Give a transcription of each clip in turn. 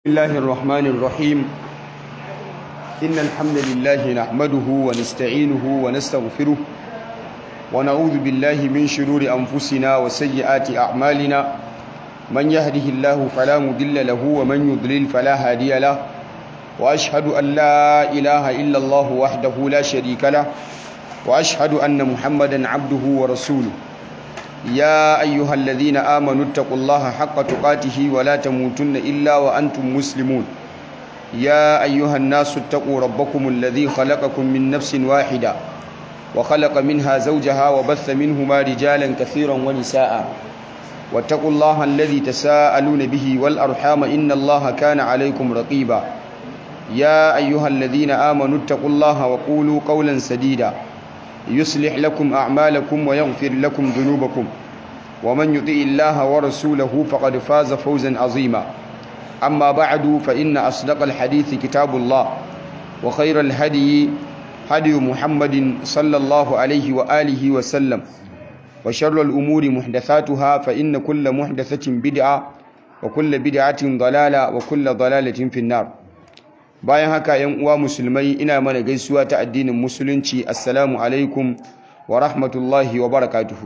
الله الرحمن الرحيم إن الحمد لله نحمده ونستعينه ونستغفره ونعوذ بالله من شرور أنفسنا وسيئات أعمالنا من يهده الله فلا مضل له ومن يضلل فلا هادي له وأشهد أن لا إله إلا الله وحده لا شريك له وأشهد أن محمدا عبده ورسوله يا أيها الذين آمنوا اتقوا الله حق تقاته ولا تموتن إلا وأنتم مسلمون يا أيها الناس اتقوا ربكم الذي خلقكم من نفس واحدة وخلق منها زوجها وبث منهما رجالا كثيرا ونساء واتقوا الله الذي تساءلون به والأرحام إن الله كان عليكم رقيبا يا أيها الذين آمنوا اتقوا الله وقولوا قولا سديدا يصلح لكم أعمالكم ويغفر لكم ذنوبكم ومن يطع الله ورسوله فقد فاز فوزا عظيما أما بعد فإن أصدق الحديث كتاب الله وخير الهدي هدي محمد صلى الله عليه وآله وسلم وشر الأمور محدثاتها فإن كل محدثة بدعة وكل بدعة ضلالة وكل ضلالة في النار. Bayan haka yan uwa musulmai ina mana gaisuwa ta addinin musulunci, assalamu alaikum wa rahmatullahi wa barakatuhu.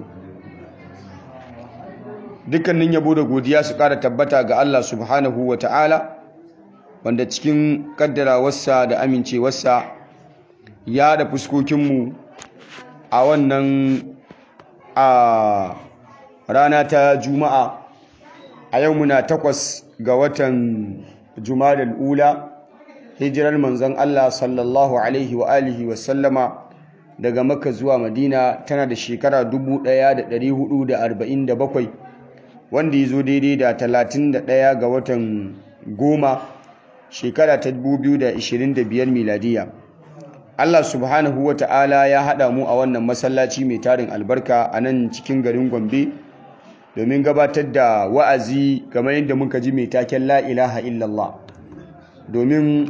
Dukkanin yabo da godiya su ƙara tabbata ga Allah subhanahu wa ta'ala, wanda cikin kaddarawarsa da amincewarsa ya da fuskokinmu a wannan rana ta Juma'a. A yau muna 8 ga watan Jumadal Ula, hijirar manzon Allah sallallahu alaihi wa alihi wa sallama daga Makka zuwa Madina tana da shekara 1447, wanda ya zo daidai da 31 ga watan goma shekara ta 2025 miladiya. Allah subhanahu wa ta'ala ya haɗa mu a wannan masallaci mai tarin albarka a nan cikin garin Gombe domin gabatar da wa'azi kamar yadda muka ji mai taken la ilaha illallah. Domin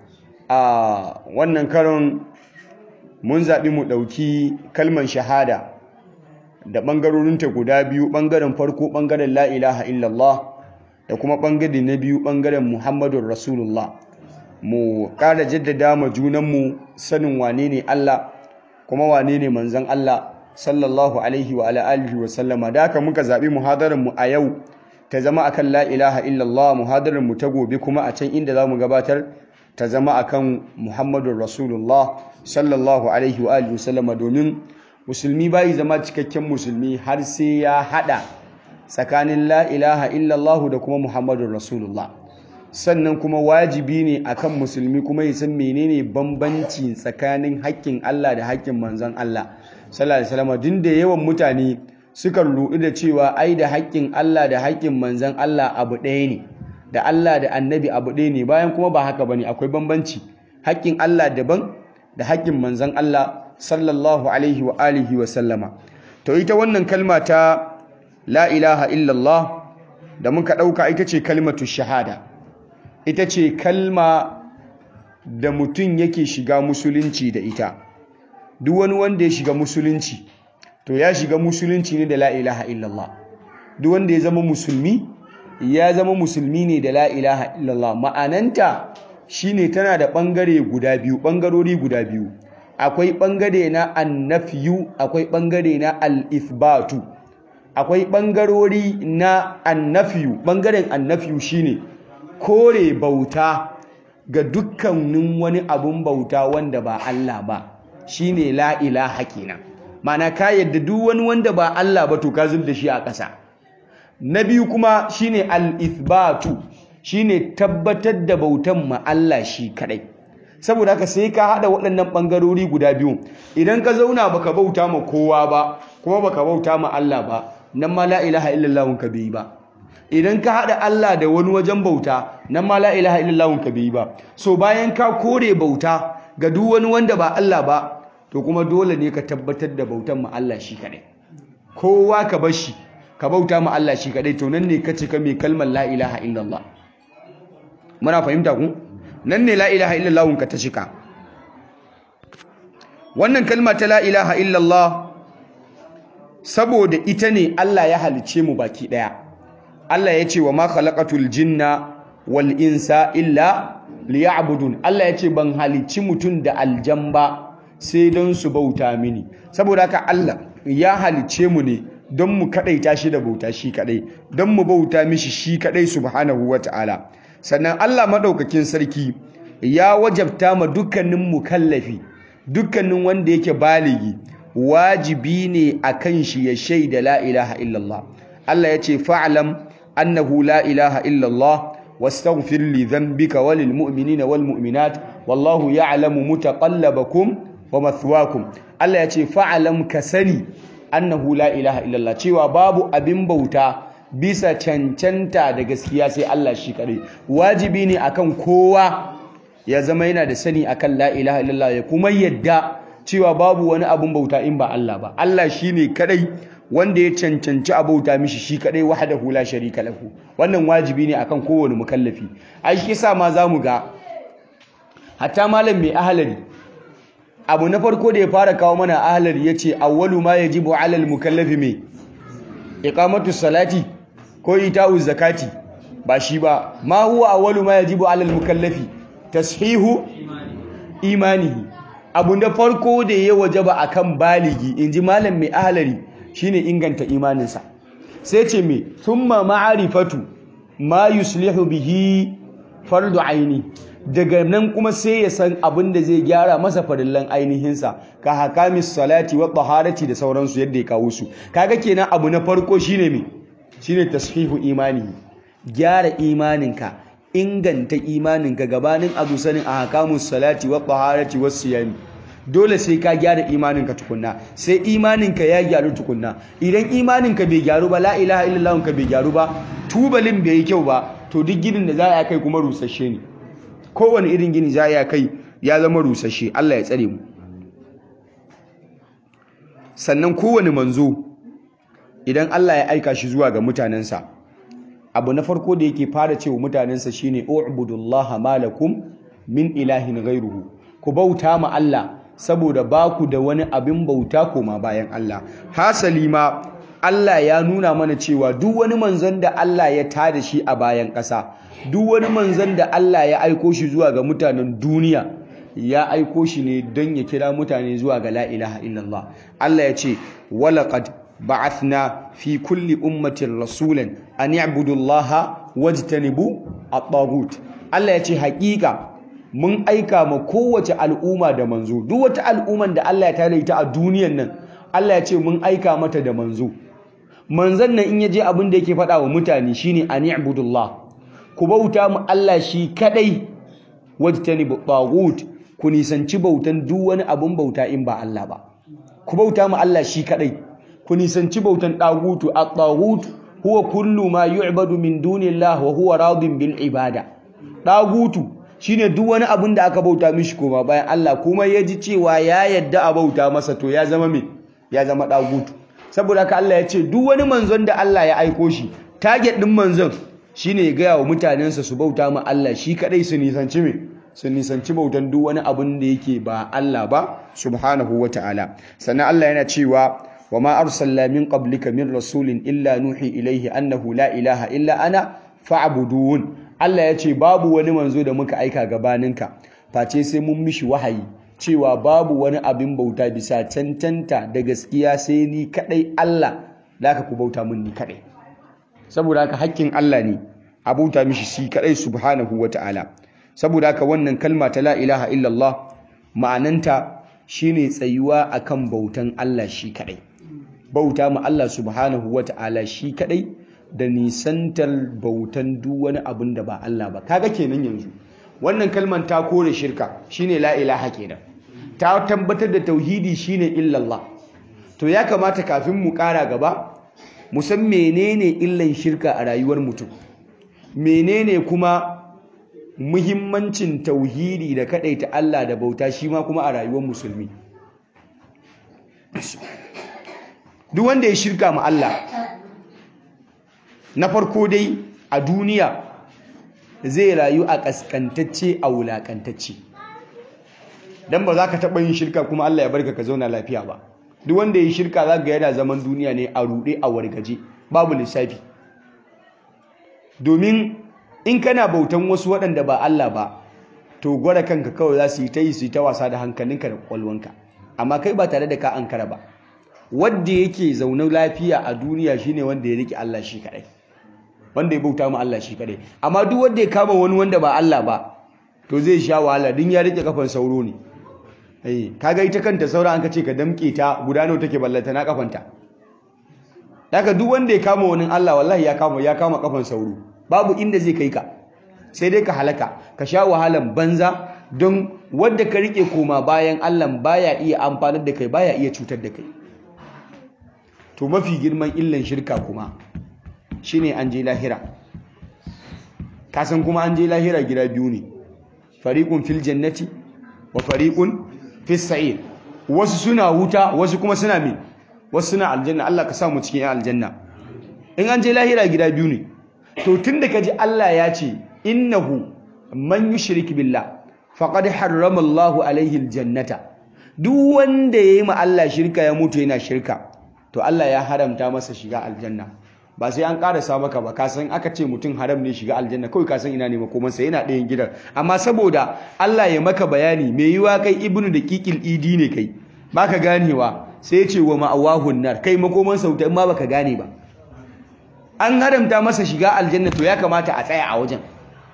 a wannan karon mun zaɓi mu ɗauki kalman shahada da ɓangarorinta guda biyu, ɓangaren farko ɓangaren la ilaha illallah da kuma ɓangare na biyu ɓangaren muhammadun rasulullah. Mu ƙara jaddada ma junanmu sanin wane ne Allah kuma wane ne manzon Allah sallallahu alaihi wa alihi wa sallama. Da haka muka zaɓi muhadaranmu a yau ta zama akan la ilaha illallah, muhadaranmu ta gobe kuma a can inda za mu gabatar ta zama akan Muhammadun Rasulullah sallallahu alaihi wa alihi wasallama, domin musulmi bai zama cikakken musulmi har sai ya hada tsakanin la ilaha illallah da kuma Muhammadun Rasulullah. Sannan kuma wajibi ne akan musulmi kuma ya san menene bambanci tsakanin haƙƙin Allah da haƙƙin manzon Allah sallallahu alaihi wasallama. Din da yawan mutane sukan ruɗu da cewa ai da haƙƙin Allah da haƙƙin manzon Allah abu ɗaya ne, da Allah da annabi abu ɗaya ne, bayan kuma ba haka bane, akwai bambanci. Haƙƙin Allah daban da haƙƙin manzon Allah sallallahu alaihi wa alihi wa sallama. To ita wannan kalma ta la ilaha illallah da muka ɗauka ita ce kalmatu shahada, ita ce kalma da mutum yake shiga musulunci da ita. Duk wani wanda ya shiga musulunci to ya shiga musulunci ne da la ilaha illallah. Duk wanda ya zama musulmi ya zama musulmi ne da la ilaha illallah. Ma'ananta shine tana da ɓangarori guda biyu. Akwai ɓangare na annafiyu, akwai ɓangare na al-ithbatu. Akwai ɓangarori na annafiyu. Ɓangaren annafiyu shine kore bauta ga dukkanin wani abun bauta wanda ba Allah ba, shine la ilaha kenan. Ma'ana ka yadda duk wani wanda ba Allah ba to ka zub da shi a ƙasa. Na biyu kuma shine al-ithbatu, shine tabbatar da bautan ma Allah shi kadai. Saboda haka sai ka hada waɗannan bangarori guda biyu. Idan ka zauna baka bauta ma kowa ba kuma baka bauta ma Allah ba, nan ma la ilaha illallah ka bai ba. Idan ka hada Allah da wani wajen bauta, nan ma la ilaha illallah ka bai ba. So bayan ka kore bauta ga duk wani wanda ba Allah ba, to kuma dole ne ka tabbatar da bautan ma Allah shi kadai. Kowa ka bar shi ka bauta ma Allah shi kadai, to nan ne ka cika mai kalmar la ilaha illallah. Muna fahimta ku? Nan ne la ilaha illallah ka ta cika. Wannan kalma ta la ilaha illallah saboda ita ne Allah ya halice mu baki daya. Allah ya ce wa ma khalaqatul jinna wal insa illa liya'budun. Allah ya ce ban halicci mutum da aljan ba sai don su bauta mini. Saboda haka Allah ya halicce mu ne don mu kadaita shi da bauta shi kadai, don mu bauta mishi shi kadai subhanahu wata'ala. Sannan Allah madaukakin sarki ya wajabta ma dukkanin mukallafi, dukkanin wanda yake baligi, wajibi ne akan shi ya shaida la ilaha illallah. Allah ya ce fa'lam annahu la ilaha illallah wastaghfir li dhanbika walil mu'minina wal mu'minat wallahu ya'lamu mutaqallabakum wa mathwaakum. Allah ya ce fa'lam ka sani annahu la ilaha illallah, cewa babu abin bauta bisa cancanta da gaskiya sai Allah shi kadai. Wajibi ne akan kowa ya zama yana da sani akan la ilaha illallah, ya kuma yadda cewa babu wani abin bauta in ba Allah ba. Allah shine kadai wanda ya cancanci a bauta mishi shi kadai wahdahu la sharika lahu. Wannan wajibi ne akan kowane mukallafi. Ai shi yasa ma zamu ga hatta malam mai ahlari, abu na farko da ya fara kawo mana ahlari yace awwalu ma yajibu alal mukallafi mai iqamatu salati ko ita'u zakati, ba shi ba. Ma huwa awwalu ma yajibu alal mukallafi tashihu imanihi. Abu na farko da ya wajaba akan baligi inji malam mai ahlari shine inganta imaninsa. Sai ce me thumma ma'rifatu ma yuslihu bihi fardu aini, daga nan kuma sai ya san abin da zai gyara masa farillan ainihinsa ka hakamis salati wa taharati da sauransu yadda ya kawo su. Kaga kenan abu na farko shine me shine tashihu imani, gyara imaninka, inganta imaninka gabanin abu sanin ahkamus salati wa taharati was siyami. Dole sai ka gyara imaninka tukunna, sai imaninka ya gyaru tukunna. Idan imaninka bai gyaru ba, la ilaha illallah ka bai gyaru ba, tubalin bai yi kyau ba, to duk ginin da za a kai kuma rusasshe ne. Kowane irin gini za a kai ya zama rusasshe. Allah ya tsare mu. Sannan kowane manzo idan Allah ya aika shi zuwa ga mutanensa, abu na farko da yake fara cewa mutanensa shine u'budullaha malakum min ilahin ghairuhu. Ku bauta ma Allah saboda baku da wani abin bauta koma bayan Allah. Hasali ma Allah ya nuna mana cewa duk wani manzon da Allah ya tada shi a bayan ƙasa, duk wani manzon da Allah ya aiko shi zuwa ga mutanen duniya, ya aiko shi ne don ya kira mutane zuwa ga la ilaha illallah. Allah ya ce walaqad ba'athna fi kulli ummatin rasulan an ya'budu allaha wajtanibu at-taghut. Allah ya ce haƙiƙa mun aika ma kowace al'umma da manzo. Duk wata al'umman da Allah ya tare ta a duniyan nan, Allah ya ce mun aika mata da manzo. Manzon nan in yaje abin da yake faɗa wa mutane shine an ya'budullah, ku bauta mu Allah shi kadai, wajtanibu at-taghut, ku nisanci bautan duk wani abun bauta in ba Allah ba. Ku bauta mu Allah shi kadai, ku nisanci bautan tagutu. At-taghut huwa kullu ma yu'badu min dunillahi wa huwa radin bil ibada. Tagutu shine duk wani abin da aka bauta mishi koma bayan Allah kuma ya ji cewa ya yadda a bauta masa, to ya zama me ya zama tagutu. Saboda haka Allah ya ce duk wani manzon da Allah ya aiko shi, target din manzon shine ya gaya wa mutanensa su bauta ma Allah shi kadai, su nisanci me su nisanci bautan duk wani abin da yake ba Allah ba subhanahu wata'ala. Sannan Allah yana cewa wa ma arsalna min qablika min rasulin illa nuhi ilaihi annahu la ilaha illa ana fa'budun. Allah ya ce babu wani manzo da muka aika gabaninka face sai mun mishi wahayi cewa babu wani abin bauta bisa cancanta da gaskiya sai ni kadai Allah, da ku bauta mun ni kadai. Saboda haka hakkin Allah ne a bauta mishi shi kadai subhanahu wata'ala. Saboda haka wannan kalma ta la ilaha illallah ma'ananta shine tsayuwa akan bautan Allah shi kadai, bauta ma Allah subhanahu wata'ala shi kadai da nisantar bautan duk wani abin da ba Allah ba. Kaga kenan yanzu wannan kalman ta kore shirka shine la ilaha kenan, ta tabbatar da tauhidi shine illallah. To ya kamata kafin mu kara gaba mu san menene illan shirka a rayuwar mutum, menene kuma muhimmancin tauhidi da kadaita Allah da bauta shi ma kuma a rayuwar musulmi. Duk wanda ya shirka ma Allah, na farko dai a duniya zai rayu a kaskantacce, a wulakantacce, dan ba za ka taɓa yin shirka kuma Allah ya barka ka zauna lafiya ba. Duk wanda ya shirka za ga yana zaman duniya ne a ruɗe, a wargaje, babu lissafi. Domin in kana bautan wasu waɗanda ba Allah ba to gwada kanka kawai za su yi ta wasa da hankalinka da kwakwalwanka amma kai ba tare da ka ankara ba. Wanda yake zaune lafiya a duniya shine wanda ya rike Allah shi kadai, wanda ya bauta ma Allah shi kadai. Amma duk wanda ya kama wani wanda ba Allah ba to zai sha wahala din ya rike kafan sauro ne. Kaga ita kanta saura an kace ka damke ta guda nawa take ballata na kafanta. Daga duk wanda ya kama wani Allah wallahi ya kama kafan sauro, babu inda zai kai ka, sai dai ka halaka ka sha wahalan banza. Don wanda ka rike koma bayan Allah baya iya amfanar da kai, baya iya cutar da kai. To mafi girman illan shirka kuma shine an je lahira. Kasan kuma an je lahira gida biyu ne, fariqun fil jannati wa fariqun fis sa'ir. Wasu suna wuta, wasu kuma suna me, wasu suna aljanna. Allah ka sa mu cikin aljanna. In an je lahira gida biyu ne. To tunda kaji Allah ya ce innahu man yushrik billah faqad harrama Allahu alaihi aljannata, duk wanda yayi ma Allah shirka ya mutu yana shirka to Allah ya haramta masa shiga aljanna. Ba sai an karasa maka ba, ka san aka ce mutum haram ne shiga aljanna kawai ka san ina ne makomansa, yana ɗayan gidan. Amma saboda Allah ya maka bayani, mai yiwa kai ibnu da kikil idi ne kai baka ganewa, sai ya ce wa ma'awahun nar, kai makomansa wuta in ma baka gane ba. An haramta masa shiga aljanna to ya kamata a tsaya a wajen.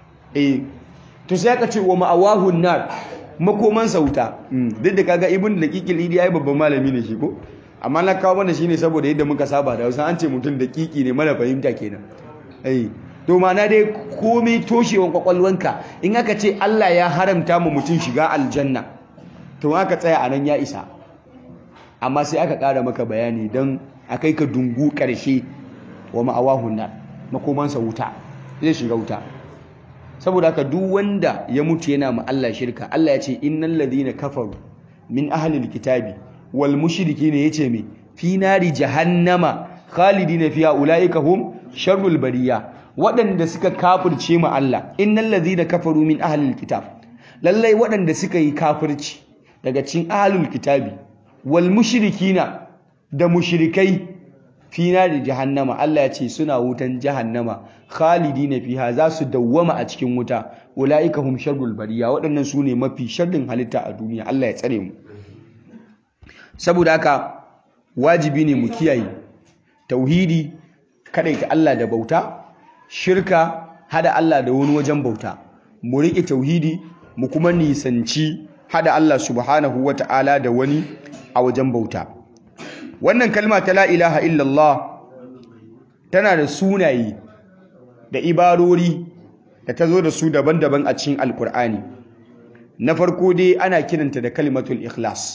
To sai aka ce wa ma'awahun nar, makomansa wuta. Duk da kaga ibnu da kikil idi ai babban malami ne shi ko, amma na kawo mana shine saboda yadda muka saba da Hausa, an ce mutum da kiki ne, mara fahimta kenan. To ma'ana dai komai toshewan kwakwalwanka, in aka ce Allah ya haramta mu mutum shiga aljanna to aka tsaya a nan ya isa. Amma sai aka ƙara maka bayani don a kai ka dungu ƙarshe, wa ma'awahun nar, makomansa wuta, zai shiga wuta. Saboda haka duk wanda ya mutu yana ma Allah shirka, Allah ya ce innal ladhina kafaru min ahlil kitabi wal mushrikina, yace me, fi nari jahannama khalidina fiha ulaika hum sharrul bariya. Waɗanda suka kafirce ma Allah, innal ladhina kafaru min ahlil kitab, lallai waɗanda suka yi kafirci daga cikin ahlul kitabi wal mushrikina da mushrikai, fi nari jahannama, Allah ya ce suna wutan jahannama khalidina fiha, za su dawwama a cikin wuta, ulaika hum sharrul bariya, waɗannan su ne mafi sharrin halitta a duniya. Allah ya tsare mu. Saboda haka wajibi ne mu kiyaye tauhidi, kadaita Allah da bauta, shirka, hada Allah da wani wajen bauta. Mu riƙe tauhidi, mu kuma nisanci hada Allah subhanahu wata'ala da wani a wajen bauta. Wannan kalma ta la ilaha illallah tana da sunaye da ibarori da ta zo da su daban-daban a cikin alkur'ani. Na farko dai ana kiranta da kalimatul ikhlas,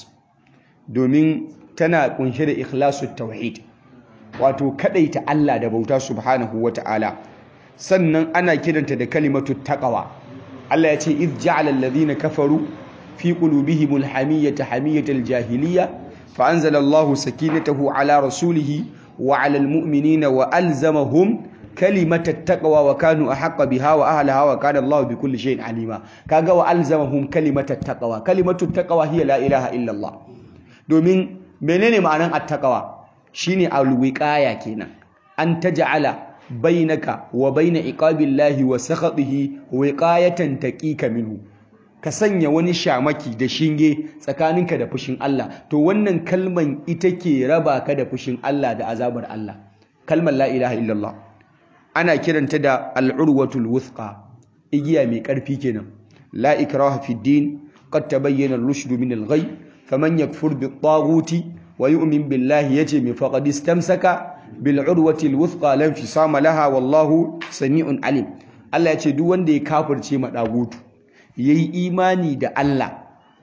domin tana kunshe da ikhlasul tauhid, wato kadaita Allah da bauta subhanahu wata'ala. Sannan ana kiranta da kalimatut taqwa. Allah ya ce iz ja'ala alladhina kafaru fi qulubihimul hamiyyata hamiyatal jahiliyya fa anzala Allahu sakinatahu ala rasulihi wa ala almu'minina wa alzamahum kalimatat taqwa wa kanu ahqqa biha wa ahliha wa kana Allahu bikulli shay'in alima. Kaga wa alzamahum kalimatat taqwa, kalimatut taqwa hiya la ilaha illa Allah. Domin menene ma'anan at-taqwa? Shine al-wiqaya kenan, an taj'ala bainaka wa baina iqabillahi wa sakhatihi wiqayatan taqika minhu, ka sanya wani shamaki da shinge tsakaninka da fushin Allah. To wannan kalman ita ke raba ka da fushin Allah da azabar Allah, kalmar la ilaha illallah. Ana kiranta da al-urwatul wuthqa, igiya mai karfi kenan. La ikraha fid din, qad tabayyana ar-rushd min al-ghay, faman yakfur bit-taghuti wa yu'min billahi yace mi faqad istamsaka bil urwatil wuthqa lam fisama laha wallahu sami'un alim. Allah yace duk wanda ya kafirce ma dagutu yayi imani da Allah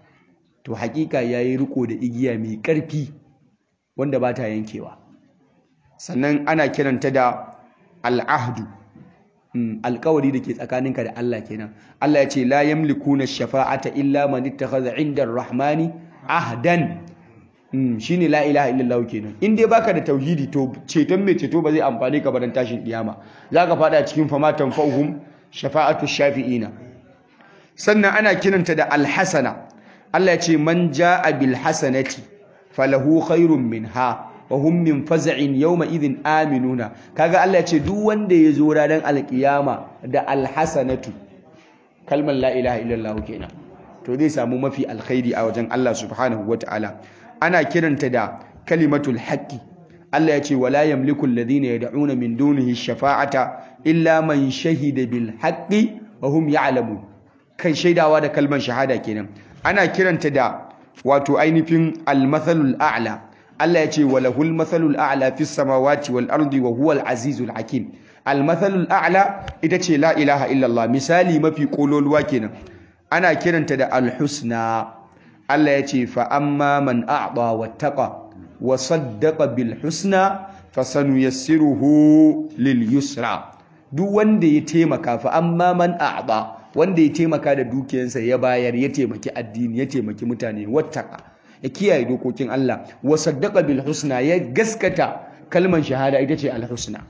to hakika yayi riko da igiya mai karfi wanda ba ta yankewa. Sannan ana kiranta da al-ahdu, alƙawari da ke tsakaninka da Allah kenan. Allah yace la yamlikuna shafa'ata illa man ittakhadha 'inda ar-rahmani ahdan. Shine la ilaha illallah kenan. In dai baka da tauhidi to ceton mai ceto ba zai amfane ka ba dan tashin kiyama, zaka fada cikin famatan fa'uhum shafa'atu shafi'ina. Sannan ana kiranta da alhasana. Allah ya ce man jaa bil hasanati falahu khairun minha wa hum min faz'in yawma idhin aminuna. Kaga Allah ya ce duk wanda ya zo ranar alkiyama da alhasanatu, kalmar la ilaha illallah kenan, to zai samu mafi alkhairi a wajen Allah subhanahu wata'ala. Ana kiranta da kalimatul haqqi. Allah ya ce wala yamliku alladhina yad'una min dunihi shafa'ata illa man shahida bil haqqi wa hum ya'lamun. Kai shaidawa da kalmar shahada kenan. Ana kiranta da wato ainihin al-mathalul a'la. Allah ya ce walahul mathalul a'la fis samawati wal ardi wa huwal azizul hakim. Al-mathalul a'la ita ce la ilaha illallah, misali mafi kololuwa kenan. Ana kiranta da al-husna. Allah ya ce fa amma man a'ta wattaqa wa saddaqa bil husna fasanuyassiruhu lil yusra. Duk wanda ya taimaka, fa amma man a'ta, wanda ya taimaka da dukiyarsa ya bayar, ya taimaki addini, ya taimaki mutane, wattaqa, ya kiyaye dokokin Allah, wa saddaqa bil husna, ya gaskata kalman shahada ita ce al husna.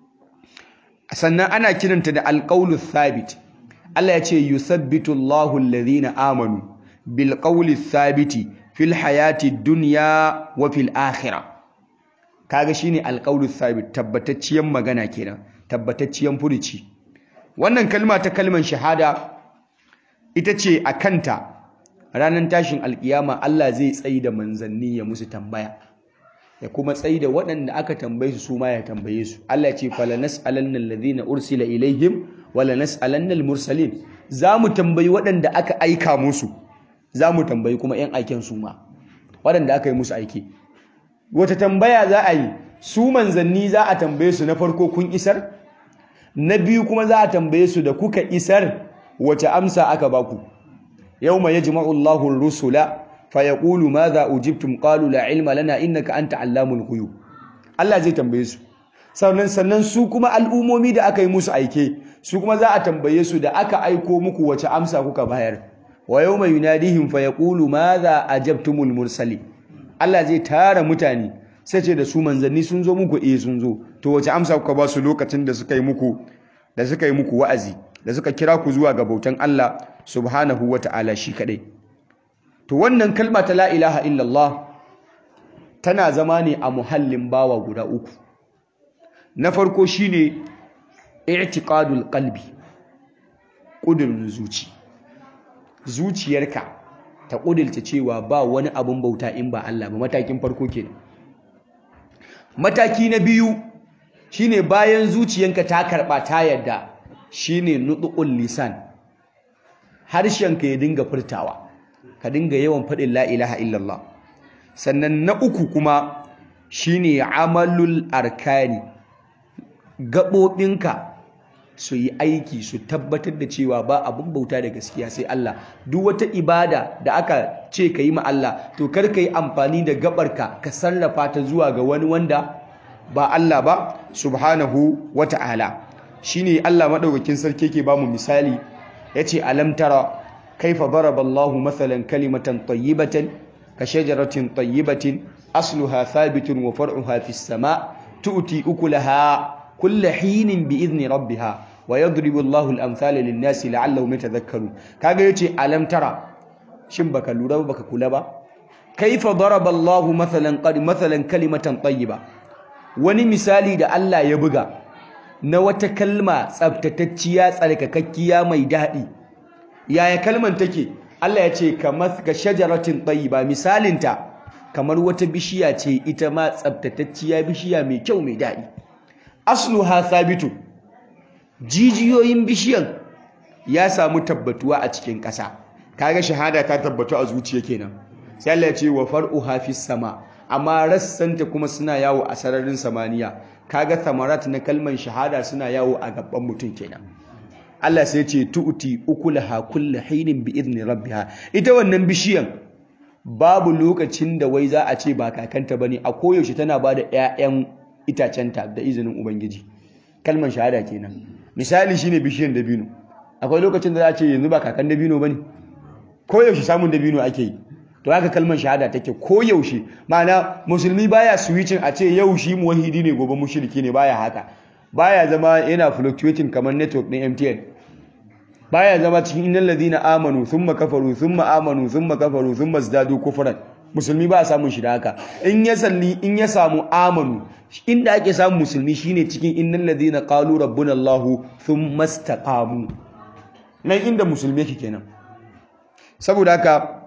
Sannan ana kiranta da al qawlu thabit. Allah ya ce yusabbitu Allahu alladhina amanu bil qawli thabiti fil hayati dunya wa fil akhirah. Kaga shine al qawlu thabit, tabbatacciyar magana kenan, tabbatacciyar furuci. Wannan kalma ta kalman shahada ita ce a kanta ranar tashin alkiyama Allah zai tsayi da manzanni ya musu tambaya, ya kuma tsayi da waɗanda aka tambaye su ma ya tambaye su. Allah ce fala nas'alanna alladhina ursila ilaihim wala nas'alanna almursalin. Za mu tambayi waɗanda aka aika musu, za mu tambayi kuma ƴan aiken su ma waɗanda aka yi musu aiki. Wata tambaya za a yi? Su manzanni za a tambaye su, na farko kun isar? Na biyu kuma za a tambaye su da kuka isar wace amsa aka baku? yawma yajma'u Allahu ar-rusula fayaqulu madha ujibtum qalu la ilma lana innaka anta allamul ghuyub. Allah zai tambaye su. Sannan su kuma al'umomi da aka yi musu aike, su kuma za a tambaye su da aka aiko muku wace amsa kuka bayar. Wa yawma yunadihim fayaqulu madha ajabtumul mursalin. Allah zai tara mutane sai ce da su manzanni sun zo muku, sun zo, to wace amsa kuka ba su lokacin da suka yi muku wa'azi, da suka kira ku zuwa ga bautan Allah subhanahu wata'ala shi kadai. To wannan kalma ta la ilaha illallah tana zama ne a muhallin bawa guda uku. Na farko shine i'tiqadul qalbi, kudurin zuci. Zuciyarka ta kudurta cewa ba wani abun bauta in ba Allah ba, matakin farko kenan. Mataki na biyu shine bayan zuciyanka ta karba ta yadda, shine nutqul lisan. Harshenka ya dinga furtawa, ka dinga yawan faɗin la ilaha illallah. Sannan na uku kuma shine amalul arkani, gaɓoɓinka su yi aiki, su tabbatar da cewa ba abin bauta da gaskiya sai Allah. Duk wata ibada da aka ce ka yi ma Allah, to kar ka yi amfani da gaɓarka ka sarrafa ta zuwa ga wani wanda ba Allah ba subhanahu wa ta'ala. Shine Allah madaukakin sarki yake ba mu misali, yace alam tara kaifa daraba Allahu mathalan kalimatan tayyibatan ka shajaratin tayyibatin asluha thabitun wa far'uha fis sama' tu'ti ukulaha kulla hinin bi idni rabbiha wa yadribu Allahu al-amthala lin-nasi la'allahum yatadhakkarun. Kaga yace alam tara, shin baka lura baka kula ba? Kaifa daraba Allahu mathalan kalimatan tayyiba, wani misali da Allah ya buga na wata kalma tsaftatacciya, tsarkakakkiya, mai daɗi. Yaya kalman take? Allah ya ce kamar ga shajaratin tayyiba, misalinta kamar wata bishiya ce, ita ma tsaftatacciya bishiya mai kyau mai daɗi. Asluha thabitu, jijiyoyin bishiyan ya samu tabbatuwa a cikin ƙasa. Kaga shahada ta tabbatu a zuciya kenan. Sai Allah ya ce wa far'uha fis sama, amma rassanta kuma suna yawo a sararin samaniya. Kaga thamarat na kalman shahada suna yawo a gaban mutum kenan. Allah sai ce tu'ti ukulaha kullu hinin bi idni rabbiha. Ita wannan bishiyan babu lokacin da wai za a ce ba kakanta bane, a koyaushe tana bada ƴaƴan itacenta da izinin ubangiji. Kalman shahada kenan. Misali shine bishiyan dabino. Akwai lokacin da za a ce yanzu ba kakan dabino bane, koyaushe samun dabino ake yi. To haka kalmar shahada take koyaushe. Ma'ana musulmi baya switching a ce yau shi muwahhidi ne gobe mushriki ne, baya haka. Baya zama yana fluctuating kamar network ɗin MTN. Baya zama cikin innal ladina amanu thumma kafaru thumma amanu thumma kafaru thumma zdadu kufran. musulmi ba a samun shi da haka. In ya samu amanu, inda ake samun musulmi shine cikin innal ladina qalu rabbuna Allah thumma istaqamu, nan inda musulmi yake kenan. Saboda haka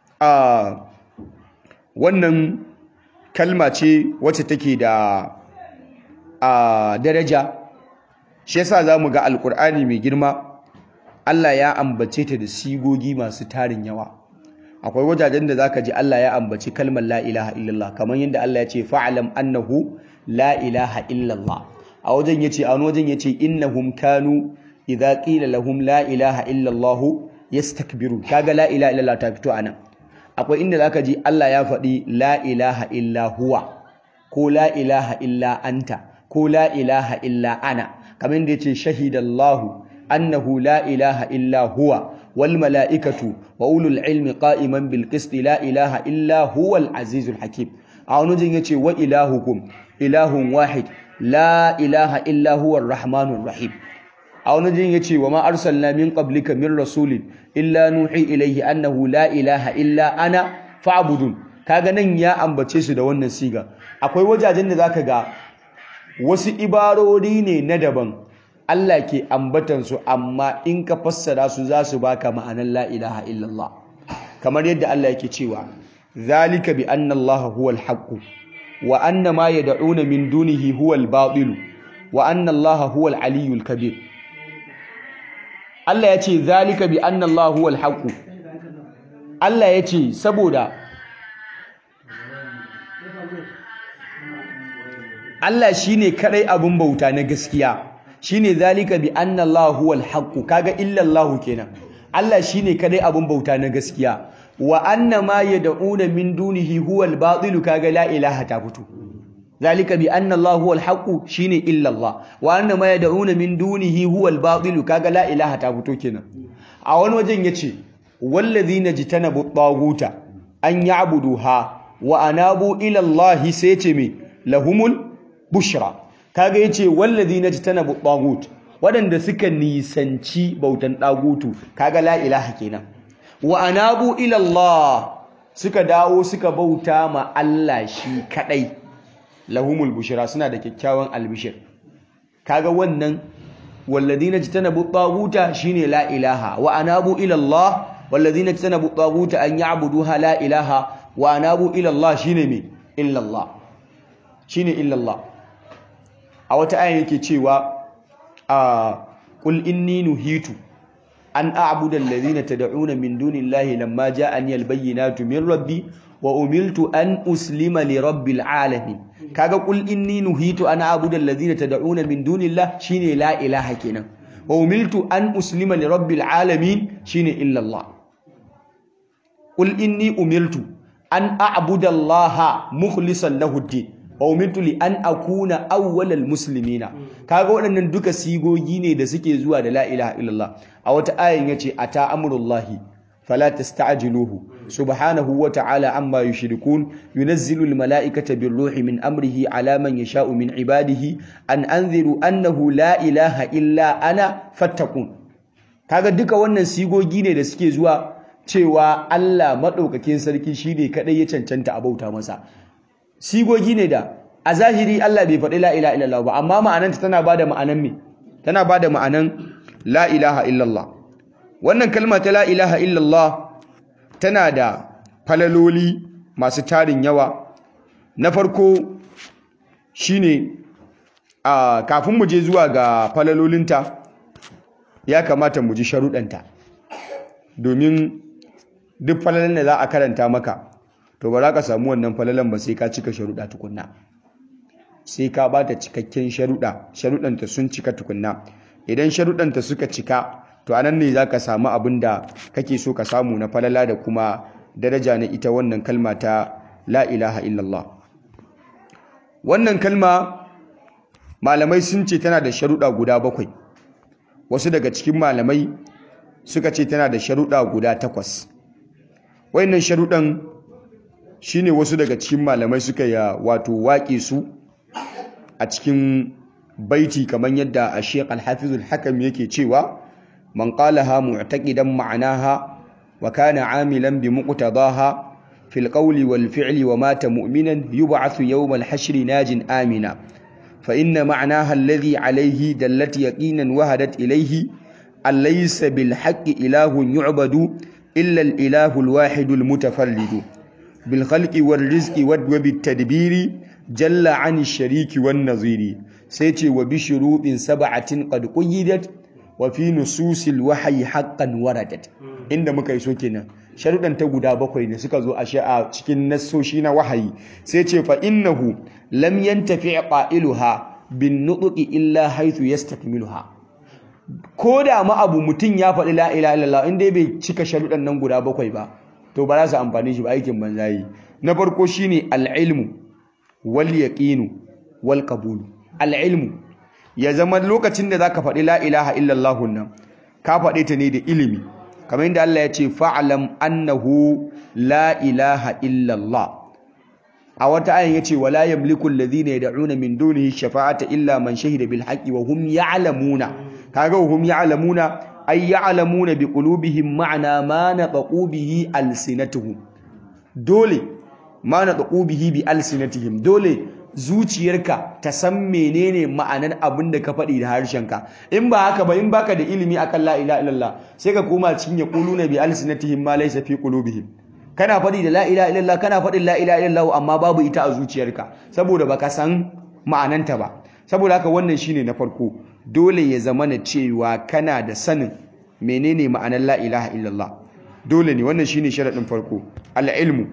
wannan kalma ce wacce take da daraja. Shi yasa zamu ga alkur'ani mai girma Allah ya ambace ta da sigogi masu tarin yawa. Akwai wajajen da zaka ji Allah ya ambaci kalmar la ilaha illallah, kamar yadda Allah ya ce fa'alam annahu la ilaha illallah. A wajen yace innahum kanu idza qila lahum la ilaha illallah yastakbirun. Kaga la ilaha illallah ta fito anan. Akwai inda zaka ji Allah ya faɗi la ilaha illa huwa, ko la ilaha illa anta, ko la ilaha illa ana. Kamar yadda yace shahidallahu annahu la ilaha illa huwa wal mala'ikatu wa ulul ilmi qa'iman bil qisti la ilaha illa huwal azizul hakim. A wani wajen yace wa ilahukum ilahun wahid la ilaha illa huwar rahmanur rahim. A wani wajen yace wa ma arsalna min qablika min rasulin illa nuhi ilayhi annahu la ilaha illa ana fa'budun. Kaga nan ya ambace su da wannan siga. Akwai wajajen da zaka ga wasu ibarori ne na daban Allah ke ambatansu, amma in ka fassara su za su baka ma'anar la ilaha illallah. Kamar yadda Allah yake cewa zalika bi anna Allah huwal haqq wa anna ma yad'una min dunihi huwal batil wa anna Allah huwal aliyyul kabir. Allah ya ce zalika bi anna Allah huwal haqq. Allah ya ce saboda Allah shine kadai abun bauta na gaskiya, shine zalika bi anna Allah huwal haqq. Kaga illa Allah kenan. Allah shine kadai abun bauta na gaskiya, wa anna ma yad'una min dunihi huwal batil. Kaga la ilaha ta fito. Zalika bi anna Allah huwal haqq shine illa Allah, wa anna ma yad'una min dunihi huwal batil. Kaga la ilaha ta fito kenan. A wani wajen yace wallazina jitanabu taguta an ya'buduha wa anabu ila Allah, sai ce me lahumul bushra. Kaga yace wallazina jitanabu tagut, wadanda suka nisanci bautan dagutu. Kaga la ilaha kenan. Wa anabu ila Allah, suka dawo suka bauta ma Allah shi kadai, lahumul bushra, suna da kyakkyawan albishir. Kaga wannan wallazina jitanabu taguta shine la ilaha, wa anabu ila Allah wallazina jitanabu taguta an ya'buduha la ilaha, wa anabu ila Allah shine me illa Allah, shine illa Allah. A wata aya yake cewa qul inni nuhitu an a'budu alladhina tad'una min dunillahi lamma ja'ani albayyinatu min rabbi wa umirtu an uslima li rabbil alamin. Kaga qul inni nuhitu an a'budu alladhina tad'una min dunillahi shine la ilaha kenan, wa umirtu an uslima li rabbil alamin shine illa Allah. Qul inni umirtu an a'budu allaha mukhlishan lahu ad-din wa umirtu li an akuna awwalal muslimina. Kaga waɗannan duka sigogi ne da suke zuwa da la ilaha illallah. A wata ayin yace ata amrullahi fala tasta'jiluhu subhanahu wa ta'ala amma yushrikun yunazzilu al mala'ikata bir ruhi min amrihi ala man yasha'u min ibadihi an anziru annahu la ilaha illa ana fattaqun. Kaga duka wannan sigogi ne da suke zuwa cewa Allah madaukakin sarki shine kadai ya cancanta a bauta masa. Sigogi ne da a zahiri Allah bai faɗi la ilaha illallah ba, amma ma'ananta tana bada ma'anan me? Tana bada ma'anan la ilaha illallah. Wannan kalma ta la ilaha illallah tana da falaloli masu tarin yawa. Na farko shine kafin mu je zuwa ga falalolinta ya kamata mu ji sharuɗanta, domin duk falalan da za a karanta maka to ba za ka samu wannan falalan ba sai ka cika sharuɗa tukunna, sai ka ba ta cikakken sharuɗanta sun cika tukunna. Idan sharuɗanta suka cika to anan ne za ka samu abin da kake so ka samu na falala da kuma daraja na ita wannan kalma ta la ilaha illallah. Wannan kalma malamai sun ce tana da sharuɗa guda 7. Wasu daga cikin malamai suka ce tana da sharuɗa guda 8. Wayannan sharuɗan shine wasu daga cikin malamai suka wato waƙe su a cikin baiti, kamar yadda Sheikh Al-Hafiz Al-Hakam yake cewa man qalaha mu'taqidan ma'naha wa kana 'amilan bi muqtadaha في القول والفعل ومات مؤمنا يبعث يوم الحشر ناج آمنا فإن معناها الذي عليه دلت يقينا وهدت إليه أن ليس بالحق إله يعبد إلا الإله الواحد المتفرد بالخلق والرزق وبالتدبير جل عن الشريك والنظير سيتي وبشروط 7 قد قيدت وفي نصوص الوحي حقا وردت inda muka yi so kenan sharuɗan ta guda 7 ne suka zo a cikin nassoshi na wahayi sai ce fa innahu lam yantafi qailuha bin nutqi illa haythu yastakmiluha ko da ma abu mutum ya faɗi la ilaha illallah inda bai cika sharuɗan nan guda 7 ba to ba za su amfani shi ba aikin banzayi na farko shine al-ilmu wal yaqinu wal qabul al-ilmu ya zama lokacin da zaka faɗi la ilaha illallah nan ka faɗe ta ne da ilimi kamar yadda Allah ya ce fa'alam annahu la ilaha illallah a wata ayin yace wala yamliku alladhina yad'una min dunihi shafa'ata illa man shahida bil haqqi wa hum ya'lamuna kaga hum ya'lamuna ay ya'lamuna bi qulubihim ma'na ma naqu bihi alsinatuhum dole ma naqu bihi bi alsinatihim dole zuciyarka ta san menene ma'anar abin da ka faɗi da harshenka in ba haka ba in baka da ilimi akan la ilaha illallah sai ka koma cikin yaquluna bi alsinatihim ma laysa fi qulubihim kana faɗi da la ilaha illallah kana faɗin la ilaha illallah amma babu ita a zuciyarka saboda baka san ma'ananta ba saboda haka wannan shine na farko dole ya zama na cewa kana da sanin menene ma'anar la ilaha illallah dole ne wannan shine sharadin farko al-ilmu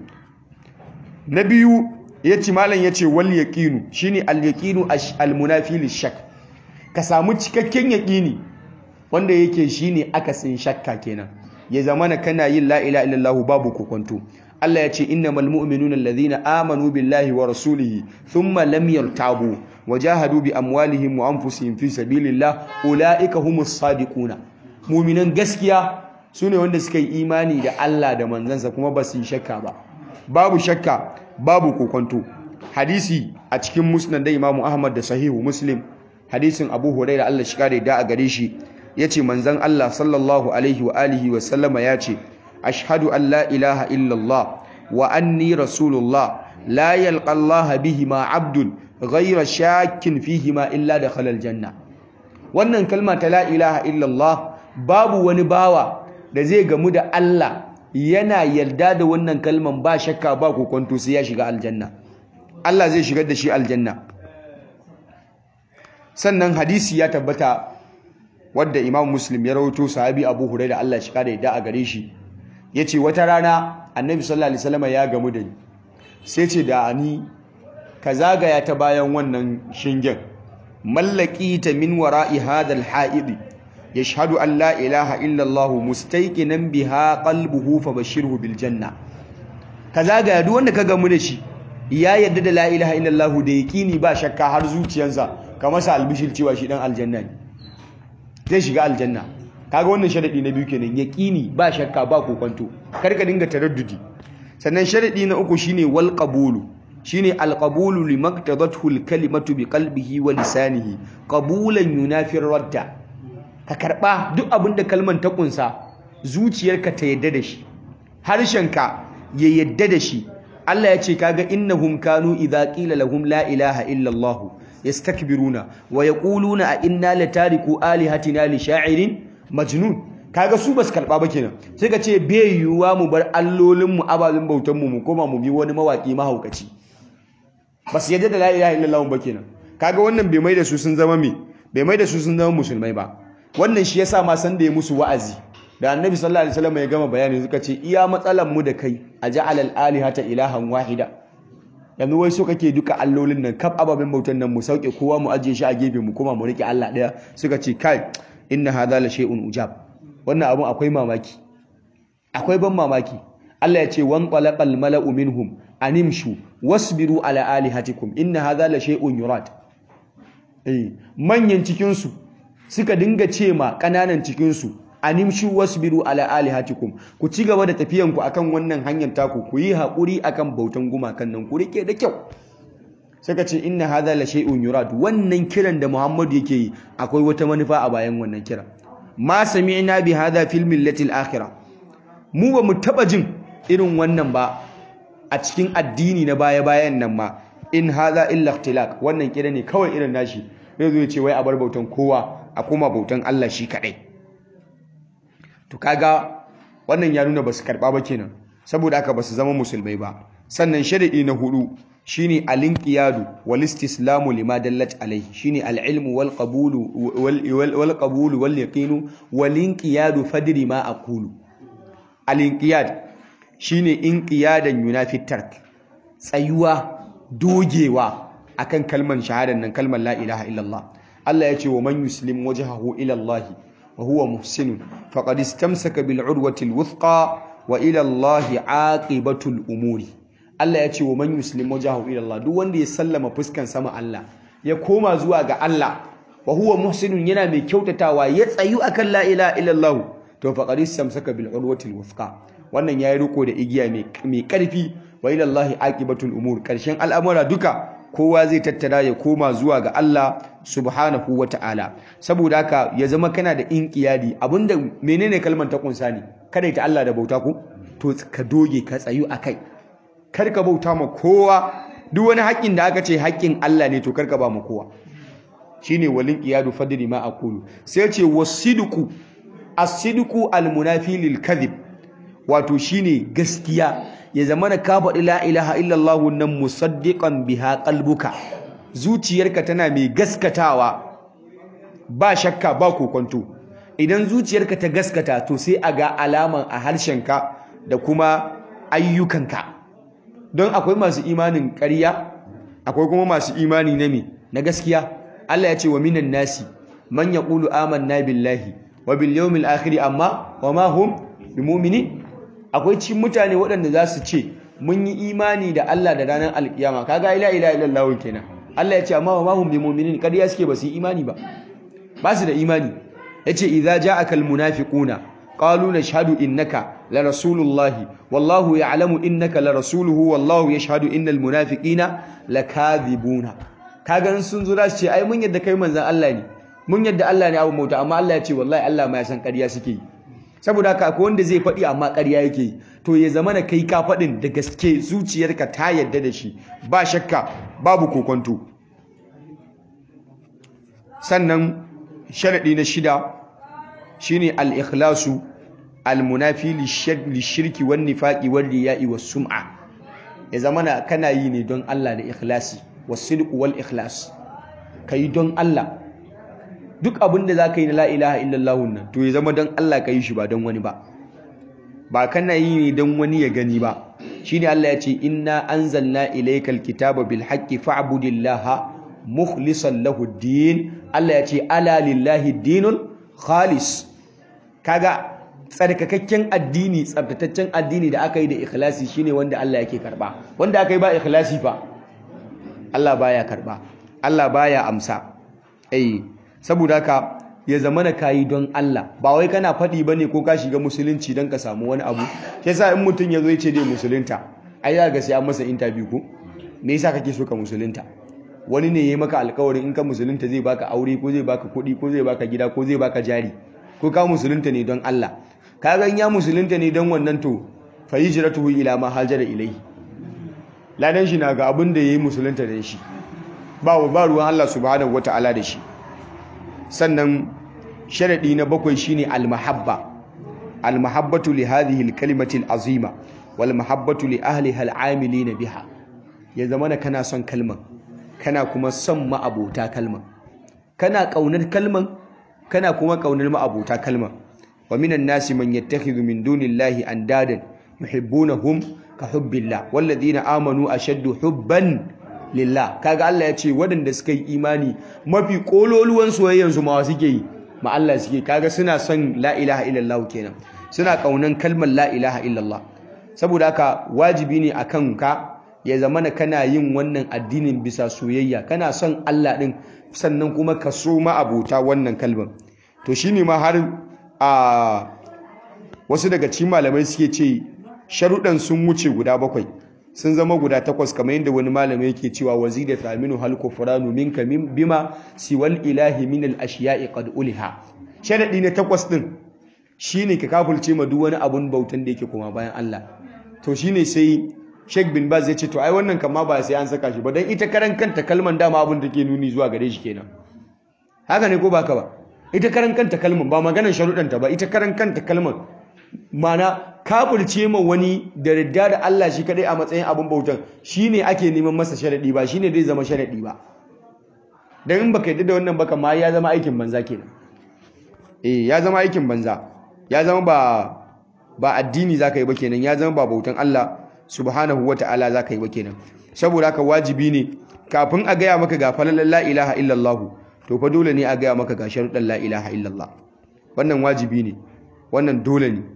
na biyu yace malam yace wal yaqinu shine al yaqinu al munafi lishak ka samu cikakken yaqini wanda yake shine akasin shakka kenan ya zamana kana yin la ilaha illallah babu kokonto Allah yace innamal mu'minuna alladhina amanu billahi wa rasulihi thumma lam yartabu wajahadu bi amwalihim wa anfusihim fi sabilillah ulaika humus sadiquna mu'minan gaskiya sune wanda suka yi imani da Allah da manzansa kuma ba su yi shakka ba babu shakka babu kokonto hadisi a cikin musnad da Imam Ahmad da sahihu Muslim hadisin Abu Hurairah Allah shi kare da a gare shi yace manzon Allah sallallahu alaihi wa alihi wa sallama yace ashhadu an la ilaha illallah wa anni rasulullah la yalqa Allah bihima abdun ghayra shakkin fihima illa dakhala aljanna wannan kalma ta la ilaha illallah babu wani bawa da zai gamu da Allah yana yarda da wannan kalman ba shakka ba kokonto sai ya shiga aljanna Allah zai shigar da shi aljanna sannan hadisi ya tabbata wadda Imam Muslim ya rawaito sahabi Abu Hurairah Allah shi kare da a gare shi yace wata rana Annabi sallallahu alaihi wasallam ya gamu da ni sai ce da ni ka zagaya ta bayan wannan shingen mallaki ta min wara'i hadal ha'idi yashhadu an la ilaha illa Allah mustayqinan biha qalbuhu fabashirhu bil janna ka zagaya duk wanda ka gamu da shi ya yarda da la ilaha illa Allah da yaqini ba shakka har zuciyarsa ka masa albishir cewa shi dan aljanna ne zai shiga aljanna kaga wannan sharadi na biyu kenan yaqini ba shakka ba kokonto kar ka dinga taraddudi sannan sharadi na uku shine wal qabulu shine al qabulu limaktadathu al kalimatu bi qalbihi wa lisanihi qabulan yunafi radda ka karba duk abinda kalman ta kunsa zuciyarka ta yadda da shi harshenka ya yadda da shi Allah ya ce kaga innahum kanu idza qila lahum la ilaha illa Allah yastakbiruna wa yaquluna a inna latariku alihatina li sha'irin majnun kaga su basu karba ba kenan sai ka ce bai yiwuwa mu bar allolin mu abalin bautan mu koma mu bi wani mawaki mahaukaci basu yadda da la ilaha illallah ba kenan kaga wannan bai mai da su sun zama bai mai da su sun zama musulmai ba wannan shi yasa ma san da ya musu wa'azi da annabi sallallahu alaihi wasallam ya gama bayani suka ce iya matsalan mu da kai aj'al al alihata ilahan wahida yanzu wai so kake duka allolin nan kaf ababen bautan nan mu sauke kowa mu ajiye shi a gefe mu kuma mu rike Allah daya suka ce kai inna hadha la shay'un ujab wannan abun akwai mamaki akwai ban mamaki Allah ya ce wan qalaqal mala'u minhum animshu wasbiru ala alihatikum inna hadha la shay'un yurad manyan cikin su suka dinga ce ma kananan cikin su animshu wasbiru ala alihatikum ku ci gaba da tafiyan ku akan wannan hanyar taku ku yi hakuri akan bautan gumakan nan ku rike da kyau suka ce inna hadha la shay'un yurad wannan kiran da Muhammadu yake yi akwai wata manufa a bayan wannan kiran ma sami'na bi hadha fil millati al akhirah mu ba mu taba jin irin wannan ba a cikin addini na baya-bayan nan ma in haza illa ikhtilaq wannan kira ne kawai irin nashi zai zo ya ce wai a bar bautan kowa a koma bautan Allah shi kadai. To kaga wannan ya nuna basu karba ba kenan, saboda haka basu zama musulmai ba. Sannan sharadi na hudu shine al-inqiyadu wal istislamu lima dallat alayhi, shine al-ilmu wal qabulu wal qabulu wal yaqinu wal inqiyadu fadri ma aqulu. Al-inqiyad shine inqiyadan yunafi tark, tsayuwa dogewa akan kalman shahadan nan, kalmar la ilaha illallah. Allah ya ce wa man yuslim wajhahu ila Allah wa huwa muhsin faqad istamsaka bil urwati al wuthqa wa ila Allah aqibatul umuri. Allah ya ce wa man yuslim wajhahu ila Allah, duk wanda ya sallama fuskan sama Allah ya koma zuwa ga Allah wa huwa muhsin yana mai kyautatawa ya tsayu akan la ilaha illallah, to faqad istamsaka bil urwati al wuthqa, wannan yayi riko da igiya mai karfi. Wa ila Allah aqibatul umur, karshen al'amura duka kowa zai tattara ya koma zuwa ga Allah subhanahu ta'ala. Saboda haka ya zama kana da inqiyadi, abinda menene kalmar ta kunsa ne, kada ta Allah da bauta ko to ka doge ka tsayu akai, kar ka bauta ma kowa, duk wani haƙƙin da aka ce haƙƙin Allah ne to kar ka ba ma kowa, shine walin qiyadu fadli ma aqulu. sai ce wasidqu, as-sidqu al-munafi lil kadhib, wato shine gaskiya, ya zama na ka faɗi la ilaha illallah nan musaddiqan biha qalbuka, zuciyarka tana mai gaskatawa ba shakka ba kokonto. Idan zuciyarka ta gaskata to sai a ga alaman a harshenka da kuma ayyukanka, don akwai masu imanin ƙarya akwai kuma masu imani na gaskiya. Allah ya ce wa minan nasi man yaqulu amanna billahi wa bil yawmil akhir amma wa ma hum bimu'minin. Akwai cikin mutane waɗanda za su ce mun yi imani da Allah da ranar alkiyama, kaga la ilaha illallah kenan. Allah ya ce amma wa ma hum bimu'minin, kariya suke ba su yi imani ba su da imani. yace idza ja'aka almunafiquna qalu nashhadu innaka la rasulullahi wallahu ya'lamu innaka la rasuluhu wallahu yashhadu innal munafiqina lakadhibuna. kaga sun zo za su ce ai mun yadda kai manzon Allah ne, mun yadda Allah ne abu mauta, amma Allah ya ce wallahi Allah ma ya san ƙarya suke yi. Saboda haka akwai wanda zai faɗi amma ƙarya yake yi, to ya zama na kai ka faɗin da gaske, zuciyarka ta yadda da shi ba shakka babu kokonto. Sannan sharadi na shida shine al-ikhlasu al-munafi lishirki wan nifaqi wal riya'i was sum'a. Ya zama na kana yi ne don Allah da ikhlasi, was-sidq wal ikhlas, kai don Allah. Duk abin da za ka yi na la ilaha illallah nan to ya zama don Allah ka yi shi ba don wani ba, ba kana yi ne don wani ya gani ba. Shine Allah ya ce inna anzalna ilaykal kitaba bil haqqi fa'budillaha mukhlishan lahu ad-din. Allah ya ce ala lillahi dinul khalis. Kaga tsarkakakken addini, tsabtataccen addini da aka yi da ikhlasi shine wanda Allah yake karba. Wanda aka yi ba ikhlasi fa Allah baya karba, Allah baya amsa. Saboda haka ya zama na kayi don Allah, ba wai kana faɗi bane ko ka shiga musulunci don ka samu wani abu. Sai sa in mutum ya zo ya ce dai musulunta, ai za ga sai an masa interview ko me yasa kake so ka musulunta. Wani ne yayi maka alƙawarin in ka musulunta zai baka aure ko zai baka kuɗi ko zai baka gida ko zai baka jari, ko ka musulunta ne don Allah. Ka ga ya musulunta ne don wannan to fa hijratuhu ila ma hajara ilayhi, ladan shi na ga abin da yayi musulunta da shi, ba ruwan Allah subhanahu wataala da shi. Sannan sharadi na bakwai shine al-mahabba, al-mahabbatu li hadhihi al-kalimati al-azima wal mahabbatu li ahliha al-amilina biha. Ya zamana kana son kalman, kana kuma son ma'abota kalman, kana kaunar kalman, kana kuma kaunar ma'abota kalman. Wa minan nasi man yattakhidhu min dunillahi andadan yuhibbunahum ka hubbillah walladhina amanu ashaddu hubban lillah. Kaga Allah ya ce waɗanda suka yi imani mafi kololuwan soyayyan su ma suke yi ma Allah suke. Kaga suna son la ilaha illallah kenan, suna kaunan kalmar la ilaha illallah. Saboda haka wajibi ne akan ka ya zamana kana yin wannan addinin bisa soyayya, kana son Allah din sannan kuma ka so ma abota wannan kalmar. To shine ma har wasu daga cikin malamai suke ce sharuɗan sun wuce guda bakwai, sun zama guda takwas, kamar yadda wani malami yake cewa wazida thaminu hal kufranu minka bima siwal ilahi min al ashiya'i qad uliha. Sharadi na takwas din shine ka kafulce ma duk wani abun bautan da yake kuma bayan Allah. To shine sai Sheikh bin Baz ya ce to ai wannan kama ba sai an saka shi ba dan ita karan kanta kalman dama abin da ke nuni zuwa gare shi kenan haka ne ko baka ba ita karan kanta kalman ba maganar sharuɗanta ba ita karan kanta kalman mana kafirce ma wani da ridda da Allah shi kadai a matsayin abin bautan shine ake neman masa sharadi ba shine zai zama sharadi ba dan in baka yadda da wannan baka ma ya zama aikin banza kenan ya zama aikin banza ya zama ba addini zaka yi ba kenan ya zama ba bautan Allah subhanahu wata'ala zaka yi ba kenan saboda haka wajibi ne kafin a gaya maka ga falalan la ilaha illallah to fa dole ne a gaya maka ga sharuɗan la ilaha illallah wannan wajibi ne wannan dole ne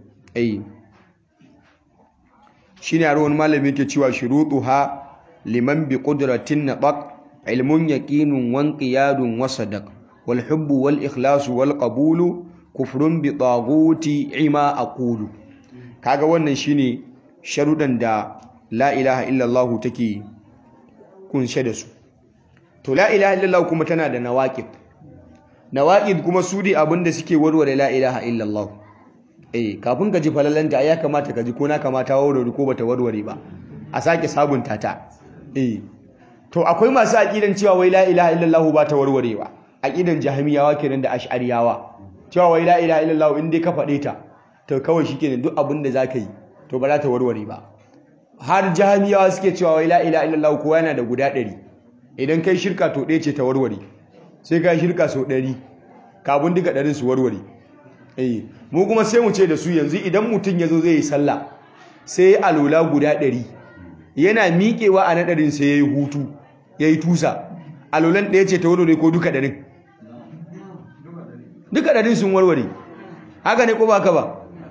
shine yaro wani malami yake cewa shurutuha liman bi qudratin nabaq ilmun yaqinun wan qiyadun wa sadaq wal hubbu wal ikhlasu wal qabulu kufrun bi taghuti ima aqulu kaga wannan shine sharudan da la ilaha illallah take kunshe da su to la ilaha illallah kuma tana da nawaqid kuma su dai abinda suke warware la ilaha illallah kafin ka ji falalanta ya kamata ka ji ko na kamata warware ko bata warware ba a sake sabunta ta to akwai masu aqidan cewa wai la ilaha illallah ba ta warwarewa aqidan jahmiyawa kenan da ash'ariyawa cewa wai la ilaha illallah in dai ka faɗe ta to kawai shikenan duk abin da zaka yi to ba za ta warware ba har jahmiyawa suke cewa wai la ilaha illallah kowa yana da guda 100 idan kai shirka to ɗaya ce ta warware sai kai shirka sau 100 kafin duka 100 su warware mu kuma sai mu ce da su yanzu idan mutum ya zo zai yi sallah sai ya alola guda 100 yana miƙewa a naɗarin sai ya yi hutu ya yi tusa alolan ɗaya ce ta warware ko duka 100 duka 100 sun warware haka ne ko ba ka ba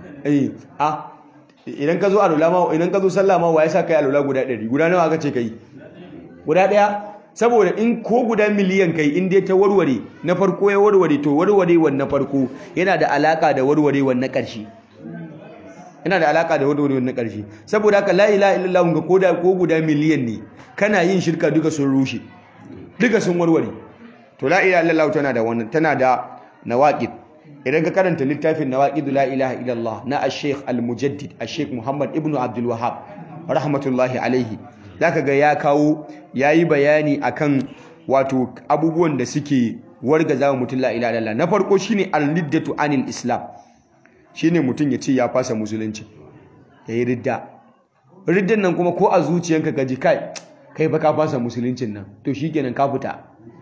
idan ka zo alola ma idan ka zo sallah ma wa ya sa kai alola guda 100 guda nawa aka ce kai guda ɗaya saboda in ko guda miliyan kai in dai ta warware na farko ya warware to warwarewar na farko yana da alaka da warwarewar na ƙarshe yana da alaka da warwarewar na ƙarshe saboda haka la ilaha illallah ga koda ko guda miliyan ne kana yin shirka duka sun rushe duka sun warware to la ilaha illallah tana da wannan tana da nawaqid idan ka karanta littafin nawaqid la ilaha illallah na al-sheikh al-mujaddid al-sheikh Muhammad ibn Abdul Wahhab rahmatullahi alaihi zaka ga ya kawo yayi bayani akan wato abubuwan da suke wargaza mutum la ilaha illallah na farko shine al-riddatu anil islam shine mutum ya ce ya fasa musulunci yayi riddan nan kuma ko a zuciyanka ka ji kai fa ka fasa musuluncin nan to shikenan ka fita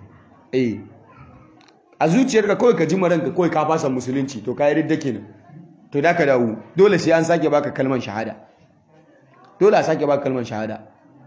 a zuciyarka kawai ka ji maranka kawai ka fasa musulunci to kai ridda kenan to da ka dawo dole sai an sake baka kalmar shahada dole a sake baka kalmar shahada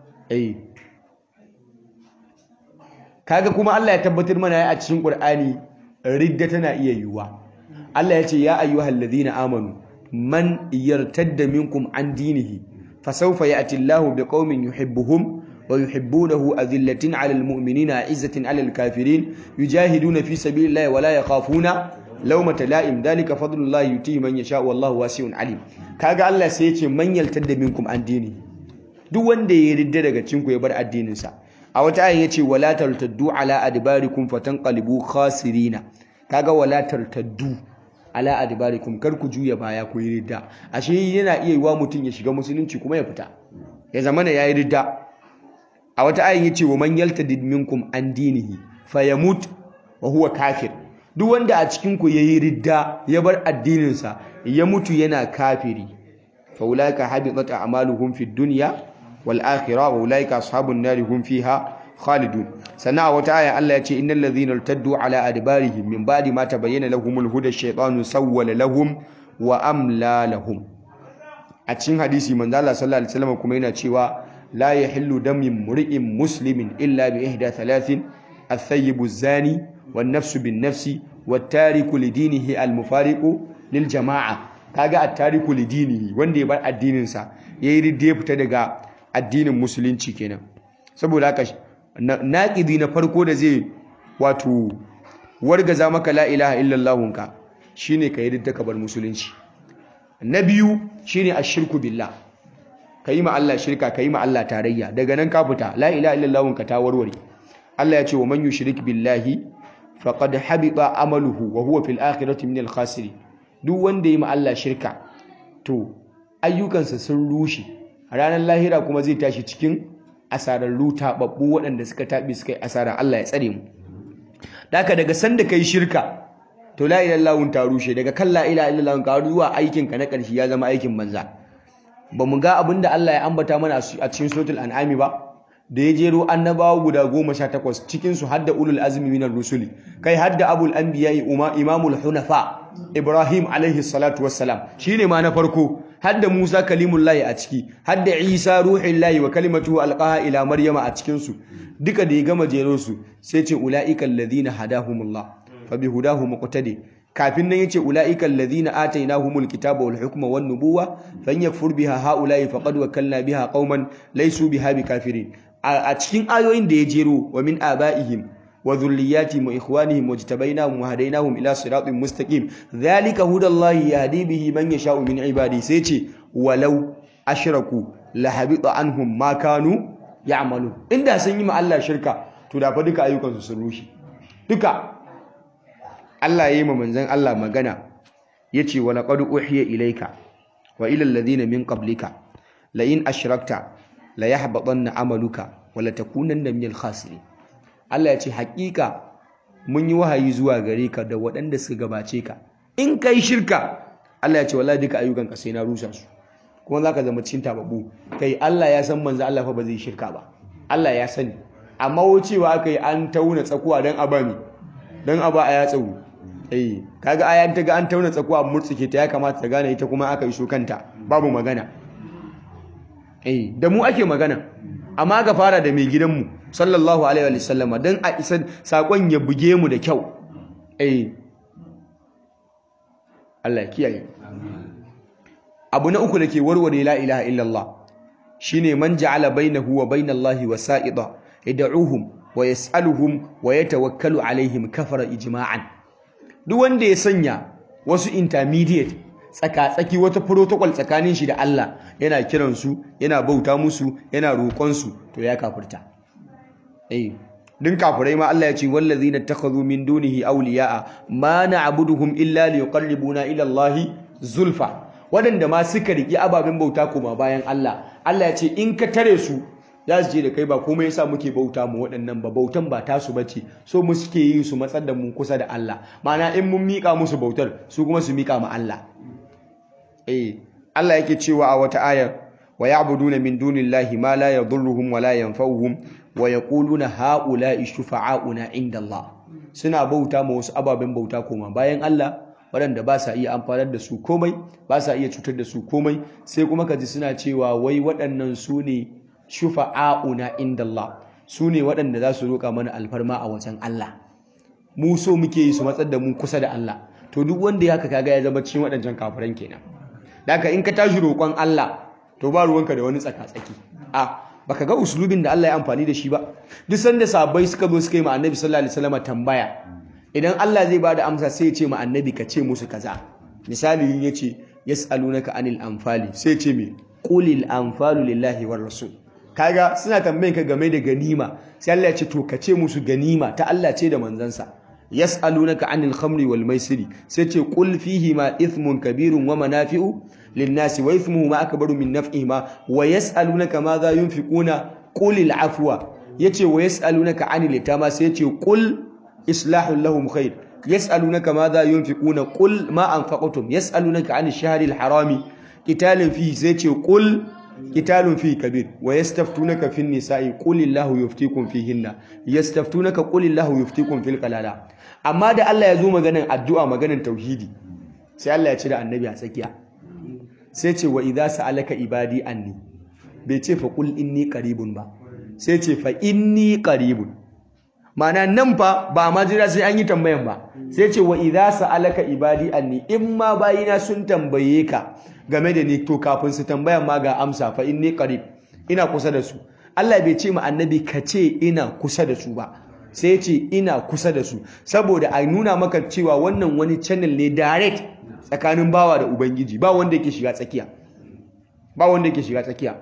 kaga kuma Allah ya tabbatar mana a cikin Qur'ani ridda tana iya yiwuwa Allah ya ce ya ayyuhal ladhina amanu man yartadda minkum an dinihi fasawfa ya'ti Allahu biqaumin yuhibbuhum wa yuhibbunahu adhillatin 'alal mu'minina 'izzatin 'alal kafirin yujahiduna fi sabilillahi wa la yakhafuna lawmata la'im dhalika fadlullahi yutihi man yasha wallahu wasi'un 'alim kaga Allah sai ya ce man yartadda minkum an dinihi duk wanda ya ridda daga cinku ya bar addininsa a wata ayin yace wala tartaddu ala adbarikum fatanqalibu khasirina kaga wala tartaddu ala adbarikum kar ku juya baya ku yi ridda ashe yana iya yiwa mutun ya shiga musulunci kuma ya fita ya zamana yayi ridda a wata ayin yace wa man yaltadid minkum an dinihi fayamut wa huwa kafir duk wanda a cikin ku yayi ridda ya bar addininsa ya mutu yana kafiri fa ulaika habitat a'maluhum fid dunya والآخرة وأولئك أصحاب النار هم فيها خالدون سنة وتعالى الله يقول إن الذين ارتدوا على أدبارهم من بعد ما تبين لهم الهدى الشيطان سول لهم وأملى لهم أتشين حديثي من الله صلى الله عليه وسلم كمينة شوى لا يحل دم امرئ مسلم إلا بإحدى ثلاث الثيب الزاني والنفس بالنفس والتارك لدينه المفارق للجماعة كاغا التارك لدينه وندي بار الدين سا يريد يفتا daga addinin musulunci kenan saboda haka naqidi na farko da zai wato wargaza maka la ilaha illallah ka shine ka yarda ka bar musulunci na biyu shine ashirku billah kai ma Allah shirka kai ma Allah tarayya daga nan ka fita la ilaha illallah ka ta warware Allah ya ce wa man yushrik billahi faqad habita amaluhu wa huwa fil akhirati minal khasirin duk wanda yi ma Allah shirka to ayyukansa sun rushe a ranar lahira kuma zai tashi cikin asararru taɓaɓɓu waɗanda suka taɓi suka yi asara. Allah ya tsare mu. Daka daga sanda kai shirka to la ilaha illallah ta rushe, daga kan la ilaha illallah ka zuwa aikin ka na ƙarshe ya zama aikin banza. Ba mu ga abinda Allah ya ambata mana a cikin suratul an'ami ba, da ya jero annabawa guda 18 cikin su hadda ulul azmi minar rusuli, kai hadda abul anbiya imamul hunafa Ibrahim alaihi salatu wassalam shine ma na farko, hadda Musa kalimullahi a ciki, hadda Isa ruhullahi wa kalimatuhu alqaha ila Maryama a cikin su. Duka da ya gama jero su sai ce ulaika alladhina hadahumullah fa bihudahu muqtadi. Kafin nan yace ulaika alladhina atainahumul kitaba wal hukma wan nubuwa fan yakfur biha haula'i faqad wakalna biha qauman laysu biha bikafirin. A cikin ayoyin da ya jero wa min abaihim wa dhurriyyatihim wa ikhwanihim wajtabainahum wa hadainahum ila siratin mustaqim dhalika hudallahi yahdi bihi man yasha'u min ibadi. Sai ce walau ashraku lahabita anhum ma kanu ya'malun. Inda sun yi ma Allah shirka to da fa duka ayyukansu sun rushe duka. Allah yayi ma manzon Allah magana yace wa laqad uhiya ilayka wa ila alladhina min qablika la in ashrakta la yahbatanna amaluka wa la takunanna minal khasirin. Allah yace hakika mun yi wahayi zuwa gare ka da waɗanda suka gabace ka, in kai shirka Allah yace wallahi duka ayyukanka sai na rusa su kuma zaka zama cikin tababu. Kai Allah ya san manzo Allah fa ba zai shirka ba, Allah ya sani, amma wucewa aka yi an tauna tsakuwa dan abami dan aba aya tsawo. Kaga ayan ta ga an tauna tsakuwa murtsike ta, ya kamata ta gane ita kuma aka yi so kanta babu magana. Da mu ake magana, amma ga fara da mai gidanmu sallallahu alaihi wa sallama dan a isa sakon ya buge mu da kyau. Allah ya kiyaye. Abu na uku dake warware la ilaha illallah shine man ja'ala bainahu wa bainallahi wasa'ida yad'uhum wa yas'aluhum wa yatawakkalu alaihim kafara ijma'an. Duk wanda ya sanya wasu intermediate tsaka-tsaki, wata protocol tsakanin shi da Allah, yana kiransu, yana bauta musu, yana roƙonsu, to ya kafirta. Din kafirai ma Allah ya ce wallazina takhadhu min dunihi awliya'a ma na'buduhum illa liqarribuna ila Allahi zulfa. Wadanda ma suka riki ababen bauta kuma bayan Allah, Allah ya ce in ka tare su za su je da kai ba komai yasa muke bauta mu waɗannan ba, bautan ba tasu bace, so mu suke yi su matsar da mu kusa da Allah. Ma'ana in mun mika musu bautar su kuma su mika ma Allah. Allah yake cewa a wata ayar wa ya'buduna min dunillahi ma la yadhurruhum wa la yanfa'uhum wa yaquluna ha'ula'i shufa'auna 'inda Allah. Suna bauta ma wasu ababen bauta kuma bayan Allah waɗanda ba sa iya amfanar da su komai, ba sa iya cutar da su komai, sai kuma kaji suna cewa wai waɗannan su ne shufa'auna inda Allah, su ne waɗanda za su roƙa mana alfarma a wajen Allah. Mu so muke yi su matsar da mu kusa da Allah. To duk wanda ya haka kaga ya zama cikin waɗancan kafiran kenan. Daka in ka tashi roƙon Allah to ba ruwanka da wani tsaka-tsaki. Baka ga usulubin da Allah ya amfani da shi ba? Duk sanda sahabbai suka zo suka yi ma Annabi sallallahu alaihi wasallam tambaya, idan Allah zai bada amsa sai ya ce ma Annabi ka ce musu kaza. Misali yin yace yas'alunaka anil anfali, sai ya ce me qulil anfalu lillahi war rasul. Kaga suna tambayin ka game da ganima, sai Allah ya ce to ka ce musu ganima ta Allah ce da manzansa. Yas'alunaka anil khamri wal maisiri, sai ce qul fihi ma ithmun kabirun wa manafi'u lin-nasi wa ithmuhu ma akbaru min naf'ihima wa yas'alunaka ma za yunfiquna qulil afwa. Yace wa yas'alunaka anil yatama, sai ce qul islahul lahum khair. Yas'alunaka ma za yunfiquna qul ma anfaqtum. Yas'alunaka anil shahril harami qitalin fihi, sai ce qul qitalun fihi kabir. Wa yastaftunaka fin nisa'i qulillahu yuftikum fihinna. Yastaftunaka qulillahu yuftikum fil qalala. Amma da Allah ya zo maganan addu'a, maganan tauhidi, sai Allah ya ce da annabi a tsakiya, sai ce wa idza sa'alaka ibadi anni, bai ce fa qul inni qaribun ba, sai ce fa inni qaribun. Ma'ana nan fa ba ma jira sai an yi tambayan ba, sai ce wa idza sa'alaka ibadi anni, in ma bayina sun tambaye ka game da ni, to kafin su tambaya ma ga amsa, fa inni qarib, ina kusa da su. Allah bai ce ma annabi ka ce ina kusa da su ba, sai ce ina kusa da su, saboda a nuna maka cewa wannan wani channel ne direct tsakanin bawa da ubangiji, ba wanda yake shiga tsakiya, ba wanda yake shiga tsakiya.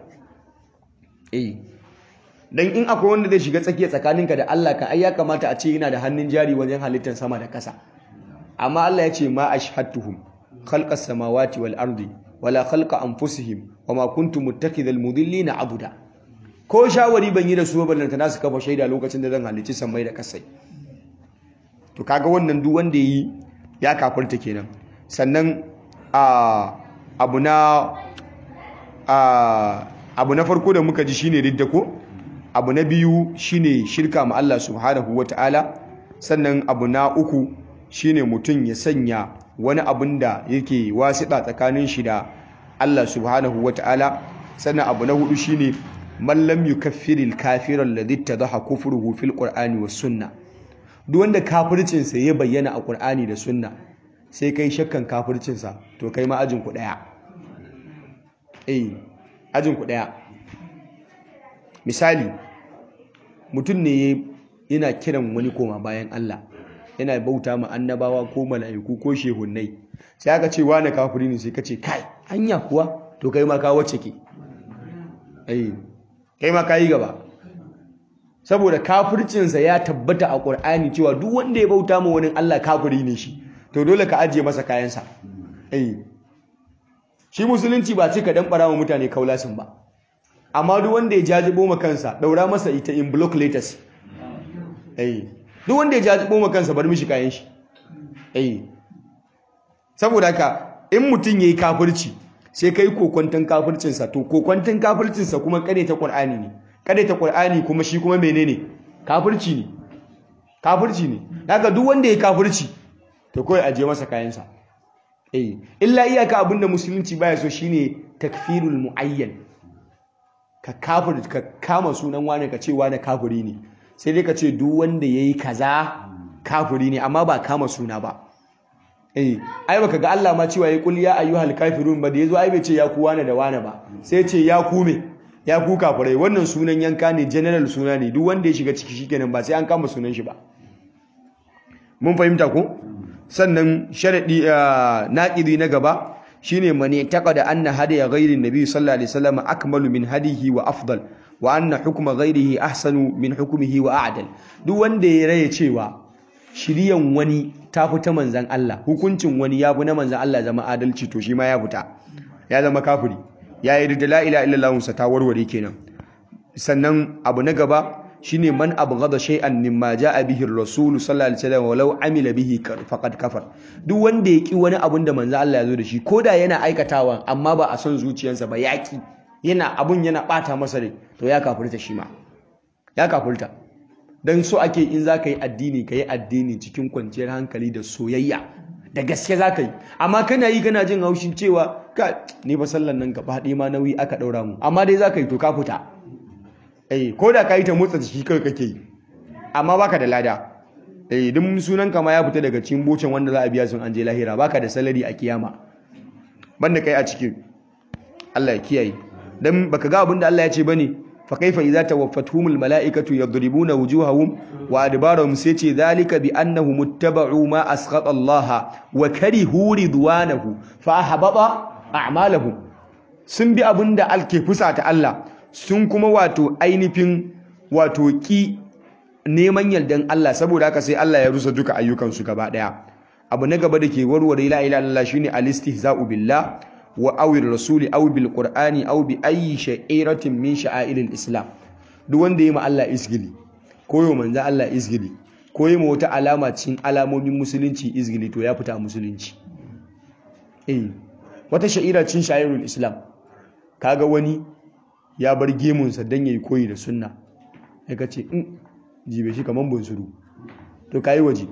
Dan in akwai wanda zai shiga tsakiya tsakaninka da Allah kan ai ya kamata a ce yana da hannun jari wajen halittar sama da kasa. Amma Allah ya ce ma ashhadtuhum khalqas samawati wal ardi wala khalqa anfusihim wama kuntum muttakhidhal mudillina abuda. Ko shawari ban yi da su ballanta nasu kafa shaida lokacin da zan halicci sammai da kasai. To kaga wannan duk wanda yi ya kafirta kenan. Sannan abu na farko da muka ji shine ridda ko? Abu na biyu shine shirka ma Allah subhanahu wata'ala. Sannan abu na uku shine mutum ya sanya wani abin da yake wasiɗa tsakanin shi da Allah subhanahu wata'ala. Sannan abu na hudu shine man lam yukaffiril kafira alladhi tadaha kufruhu fil qur'ani was sunnah. Duk wanda kafircin sa ya bayyana a Qur'ani da sunna sai kai shakkan kafircin sa to kai ma ajin ku daya. Ajin ku daya. Misali mutum ne yana kiran wani koma bayan Allah, yana bauta ma annabawa ko mala'iku ko shehunnai, sai aka ce wani kafiri ne, sai ka ce kai hanya kuwa, to kai ma ka wacce ke kai ma ka yi gaba, saboda kafircinsa ya tabbata a ƙur'ani cewa duk wanda ya bauta ma wani Allah kafiri ne shi, to dole ka ajiye masa kayansa. Shi musulunci ba ce ka dan ɓara wa mutane kaulasin ba, amma duk wanda ya jajibo ma kansa ɗaura masa ita in block letters. Duk wanda ya jajibo ma kansa bar mishi kayan shi. Saboda haka in mutum ya yi kafirci sai kai kokwanton kafircinsa, to kokwanton kafircinsa kuma ta Qur'ani ne, ta Qur'ani kuma shi kuma menene? Kafirci ne. Haka duk wanda ya kafirci to kawai aje masa kayansa. Illa iyaka abinda musulunci baya so shine takfirul muayyan. Ka kama sunan wani ka ce wani kafiri ne, sai dai ka ce duk wanda yayi kaza kafiri ne, amma ba kama suna ba. Ai baka ga Allah ma cewa ya kul ya ayyuhal kafirun ba, da yazo ai bai ce ya ku wani da wani ba, sai ce ya ku me, ya ku kafirai. Wannan sunan yanka ne, general suna ne, duk wanda ya shiga ciki shikenan, ba sai an kama sunan shi ba. Mun fahimta ko? Sannan sharadi naqidi na gaba shine mani taqada anna hadiya ghairi nabi sallallahu alaihi wasallam akmalu min hadihi wa afdal wa anna hukma ghairihi ahsanu min hukmihi wa a'dal. Duk wanda ya raye cewa shiriyan wani ta fita manzan Allah, hukuncin wani ya fi na manzan Allah zama adalci, to shi ma ya fita, ya zama kafiri, ya yi da la ilaha illallah sa ta warware kenan. Sannan abu na gaba shine man abghada shay'an mimma jaa bihi ar-rasul sallallahu alaihi wasallam walau amila bihi faqad kafar. Duk wanda ya ki wani abun da manzan Allah ya zo da shi, koda yana aikatawa amma ba a son zuciyarsa ba, yaki yana bata masa rai, to ya kafirta shi ma, ya kafirta. don so ake in za ka yi addini ka yi addini cikin kwanciyar hankali da soyayya da gaske za ka yi, amma kana yi kana jin haushin cewa ka ni ba sallan nan gaba ɗaya ma nauyi aka ɗaura mu, amma dai za ka yi to ka fita. Ko da ka yi ta motsa jiki kawai kake yi amma baka da lada. Duk sunan ka ma ya fita daga cikin bocin wanda za a biya sun an je lahira, baka da salari a kiyama banda kai a cikin. Allah ya kiyaye. Dan baka ga abin da Allah ya ce bane, fa kaifa idza tawaffatuhumul malaikatu yadribuna wujuhahum wa adbarahum, sai ce zalika bi annahum muttaba'u ma asqata Allah wa karihu ridwanahu fa ahbata a'malahum. Sun bi abin da alke fusata Allah, sun kuma wato ainihin wato ki neman yardan Allah, saboda haka sai Allah ya rusa duka ayyukansu gaba daya. Abu na gaba da ke warware la ilaha illallah shine al-istihza'u billah wa awir rasuli aw bil qur'ani aw bi ayyi sha'iratin min sha'airil islam. Duk wanda yayi ma Allah isgili, ko yo manzo Allah isgili, ko yayi ma wata alama cikin alamomin musulunci isgili, to ya fita musulunci. Wata sha'ira cikin sha'airul islam, kaga wani ya bar gemunsa dan yayi koyi da sunna, ya kace jibe shi kaman bunsuru, to kai waje.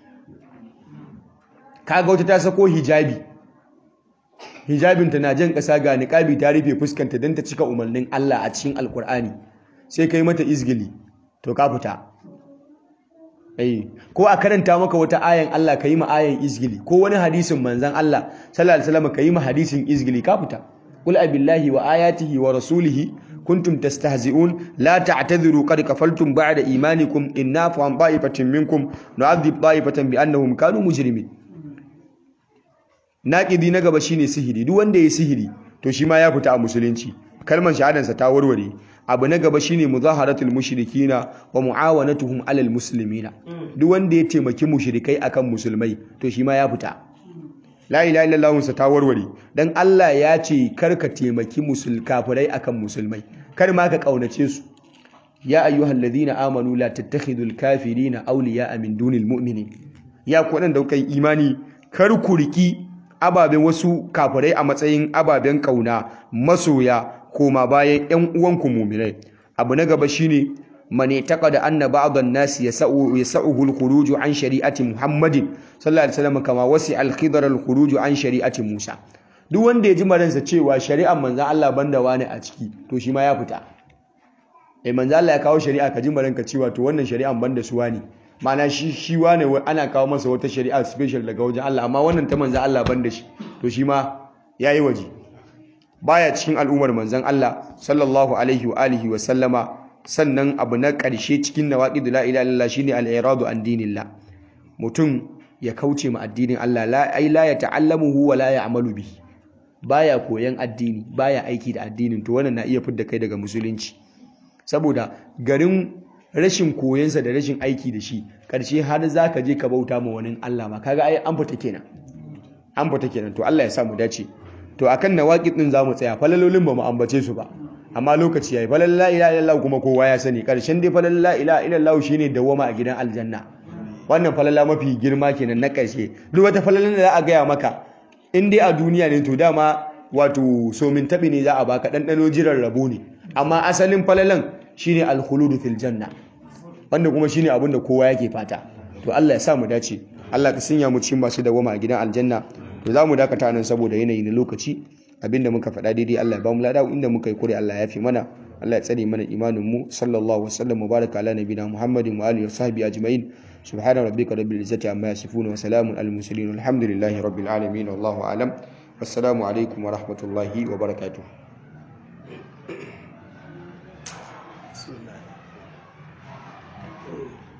Kaga wata ta sako hijabi, hijabinta na jan ƙasa ga niqabi ta rufe fuskanta don ta cika umarnin Allah a cikin alkur'ani, sai kai mata izgili, to ka fita. Ko a karanta maka wata ayan Allah ka yi ma ayan izgili, ko wani hadisin manzan Allah sallallahu alaihi wasallam ka yi ma hadisin izgili, ka fita. Qul abillahi wa ayatihi wa rasulihi kuntum tastahzi'un la ta'tadhiru qad kafaltum ba'da imanikum in nafu an ta'ifatin minkum nu'adhib ta'ifatan bi annahum kanu mujrimin. Naƙidi na gaba shine sihiri. Duk wanda ya sihiri to shi ma ya fita a musulunci, kalmar shahadansa ta warware. Abu na gaba shine muzaharatul mushrikina wa muawanatuhum alal muslimina. Duk wanda ya taimaki mushrikai akan musulmai to shi ma ya fita. la ilaha illallah sa ta warware dan Allah ya ce kar ka taimaki kafirai akan musulmai, kar ma ka kaunace su. ya ayyuhalladhina amanu la tattakhidul kafirina awliya'a min dunil mu'minin, ya ku da kuka yi imani kar ku riki ababen wasu kafirai a matsayin ababen kauna masoya koma bayan ƴan uwanku mu'minai. Abu na gaba shine man taqada anna ba'd an-nas yas'uhu al-khuruj an shari'ati Muhammadin sallallahu alaihi wasallam kama wasi al-khidr al-khuruj an shari'ati Musa. Duk wanda ya ji maransa cewa shari'ar manzon Allah banda wani a ciki to shi ma ya fita. Manzon Allah ya kawo shari'a ka ji maranka cewa to wannan shari'an banda su wani, ma'ana shi wane ana kawo masa wata shari'a special daga wajen Allah, amma wannan ta manzon Allah banda shi to shi ma yayi waje, baya cikin al'ummar manzon Allah sallallahu alaihi wa alihi wa sallama. Sannan abu na ƙarshe cikin nawaqidul la ilaha illallah shine al-iradu an dinillah, mutum ya kauce ma addinin Allah, la ya ta'allamuhu wa la ya'malu bihi, baya koyan addini baya aiki da addinin, to wannan na iya fidda kai daga musulunci. Saboda garin rashin koyansa da rashin aiki da shi, ƙarshe har zaka je ka bauta ma wani Allah ma, kaga ai an fita kenan. To Allah ya sa mu dace. To akan nawaqid din zamu tsaya, falalolin ba mu ambace su ba amma lokaci yayi. Falal la ilaha illallah kuma kowa ya sani, karshen dai falal la ilaha illallah shine dawama a gidan aljanna. Wannan falala mafi girma kenan na karshe. Duk wata falalan da za a gaya maka in dai a duniya ne to dama wato so min tabi ne za a baka, ɗanɗano jiran rabo ne, amma asalin falalan shine al-khuludu fil janna, wanda kuma shine abin da kowa yake fata. To Allah ya sa mu dace, Allah ka sanya mu cikin masu dawama a gidan aljanna. To za mu dakata nan saboda yanayi na lokaci. Abinda muka faɗa daidai Allah ya ba mu lada, inda muka yi kure Allah ya fi mana, Allah ya tsare mana imanin mu. Sallallahu wasallam mubaraka ala nabiyina Muhammadin wa alihi wa sahbihi ajma'in. Subhana rabbika rabbil izzati amma yasifun wa salamun alal mursalin. Alhamdulillahi rabbil alamin. Wallahu a'lam. Wassalamu alaikum wa rahmatullahi wa barakatuh.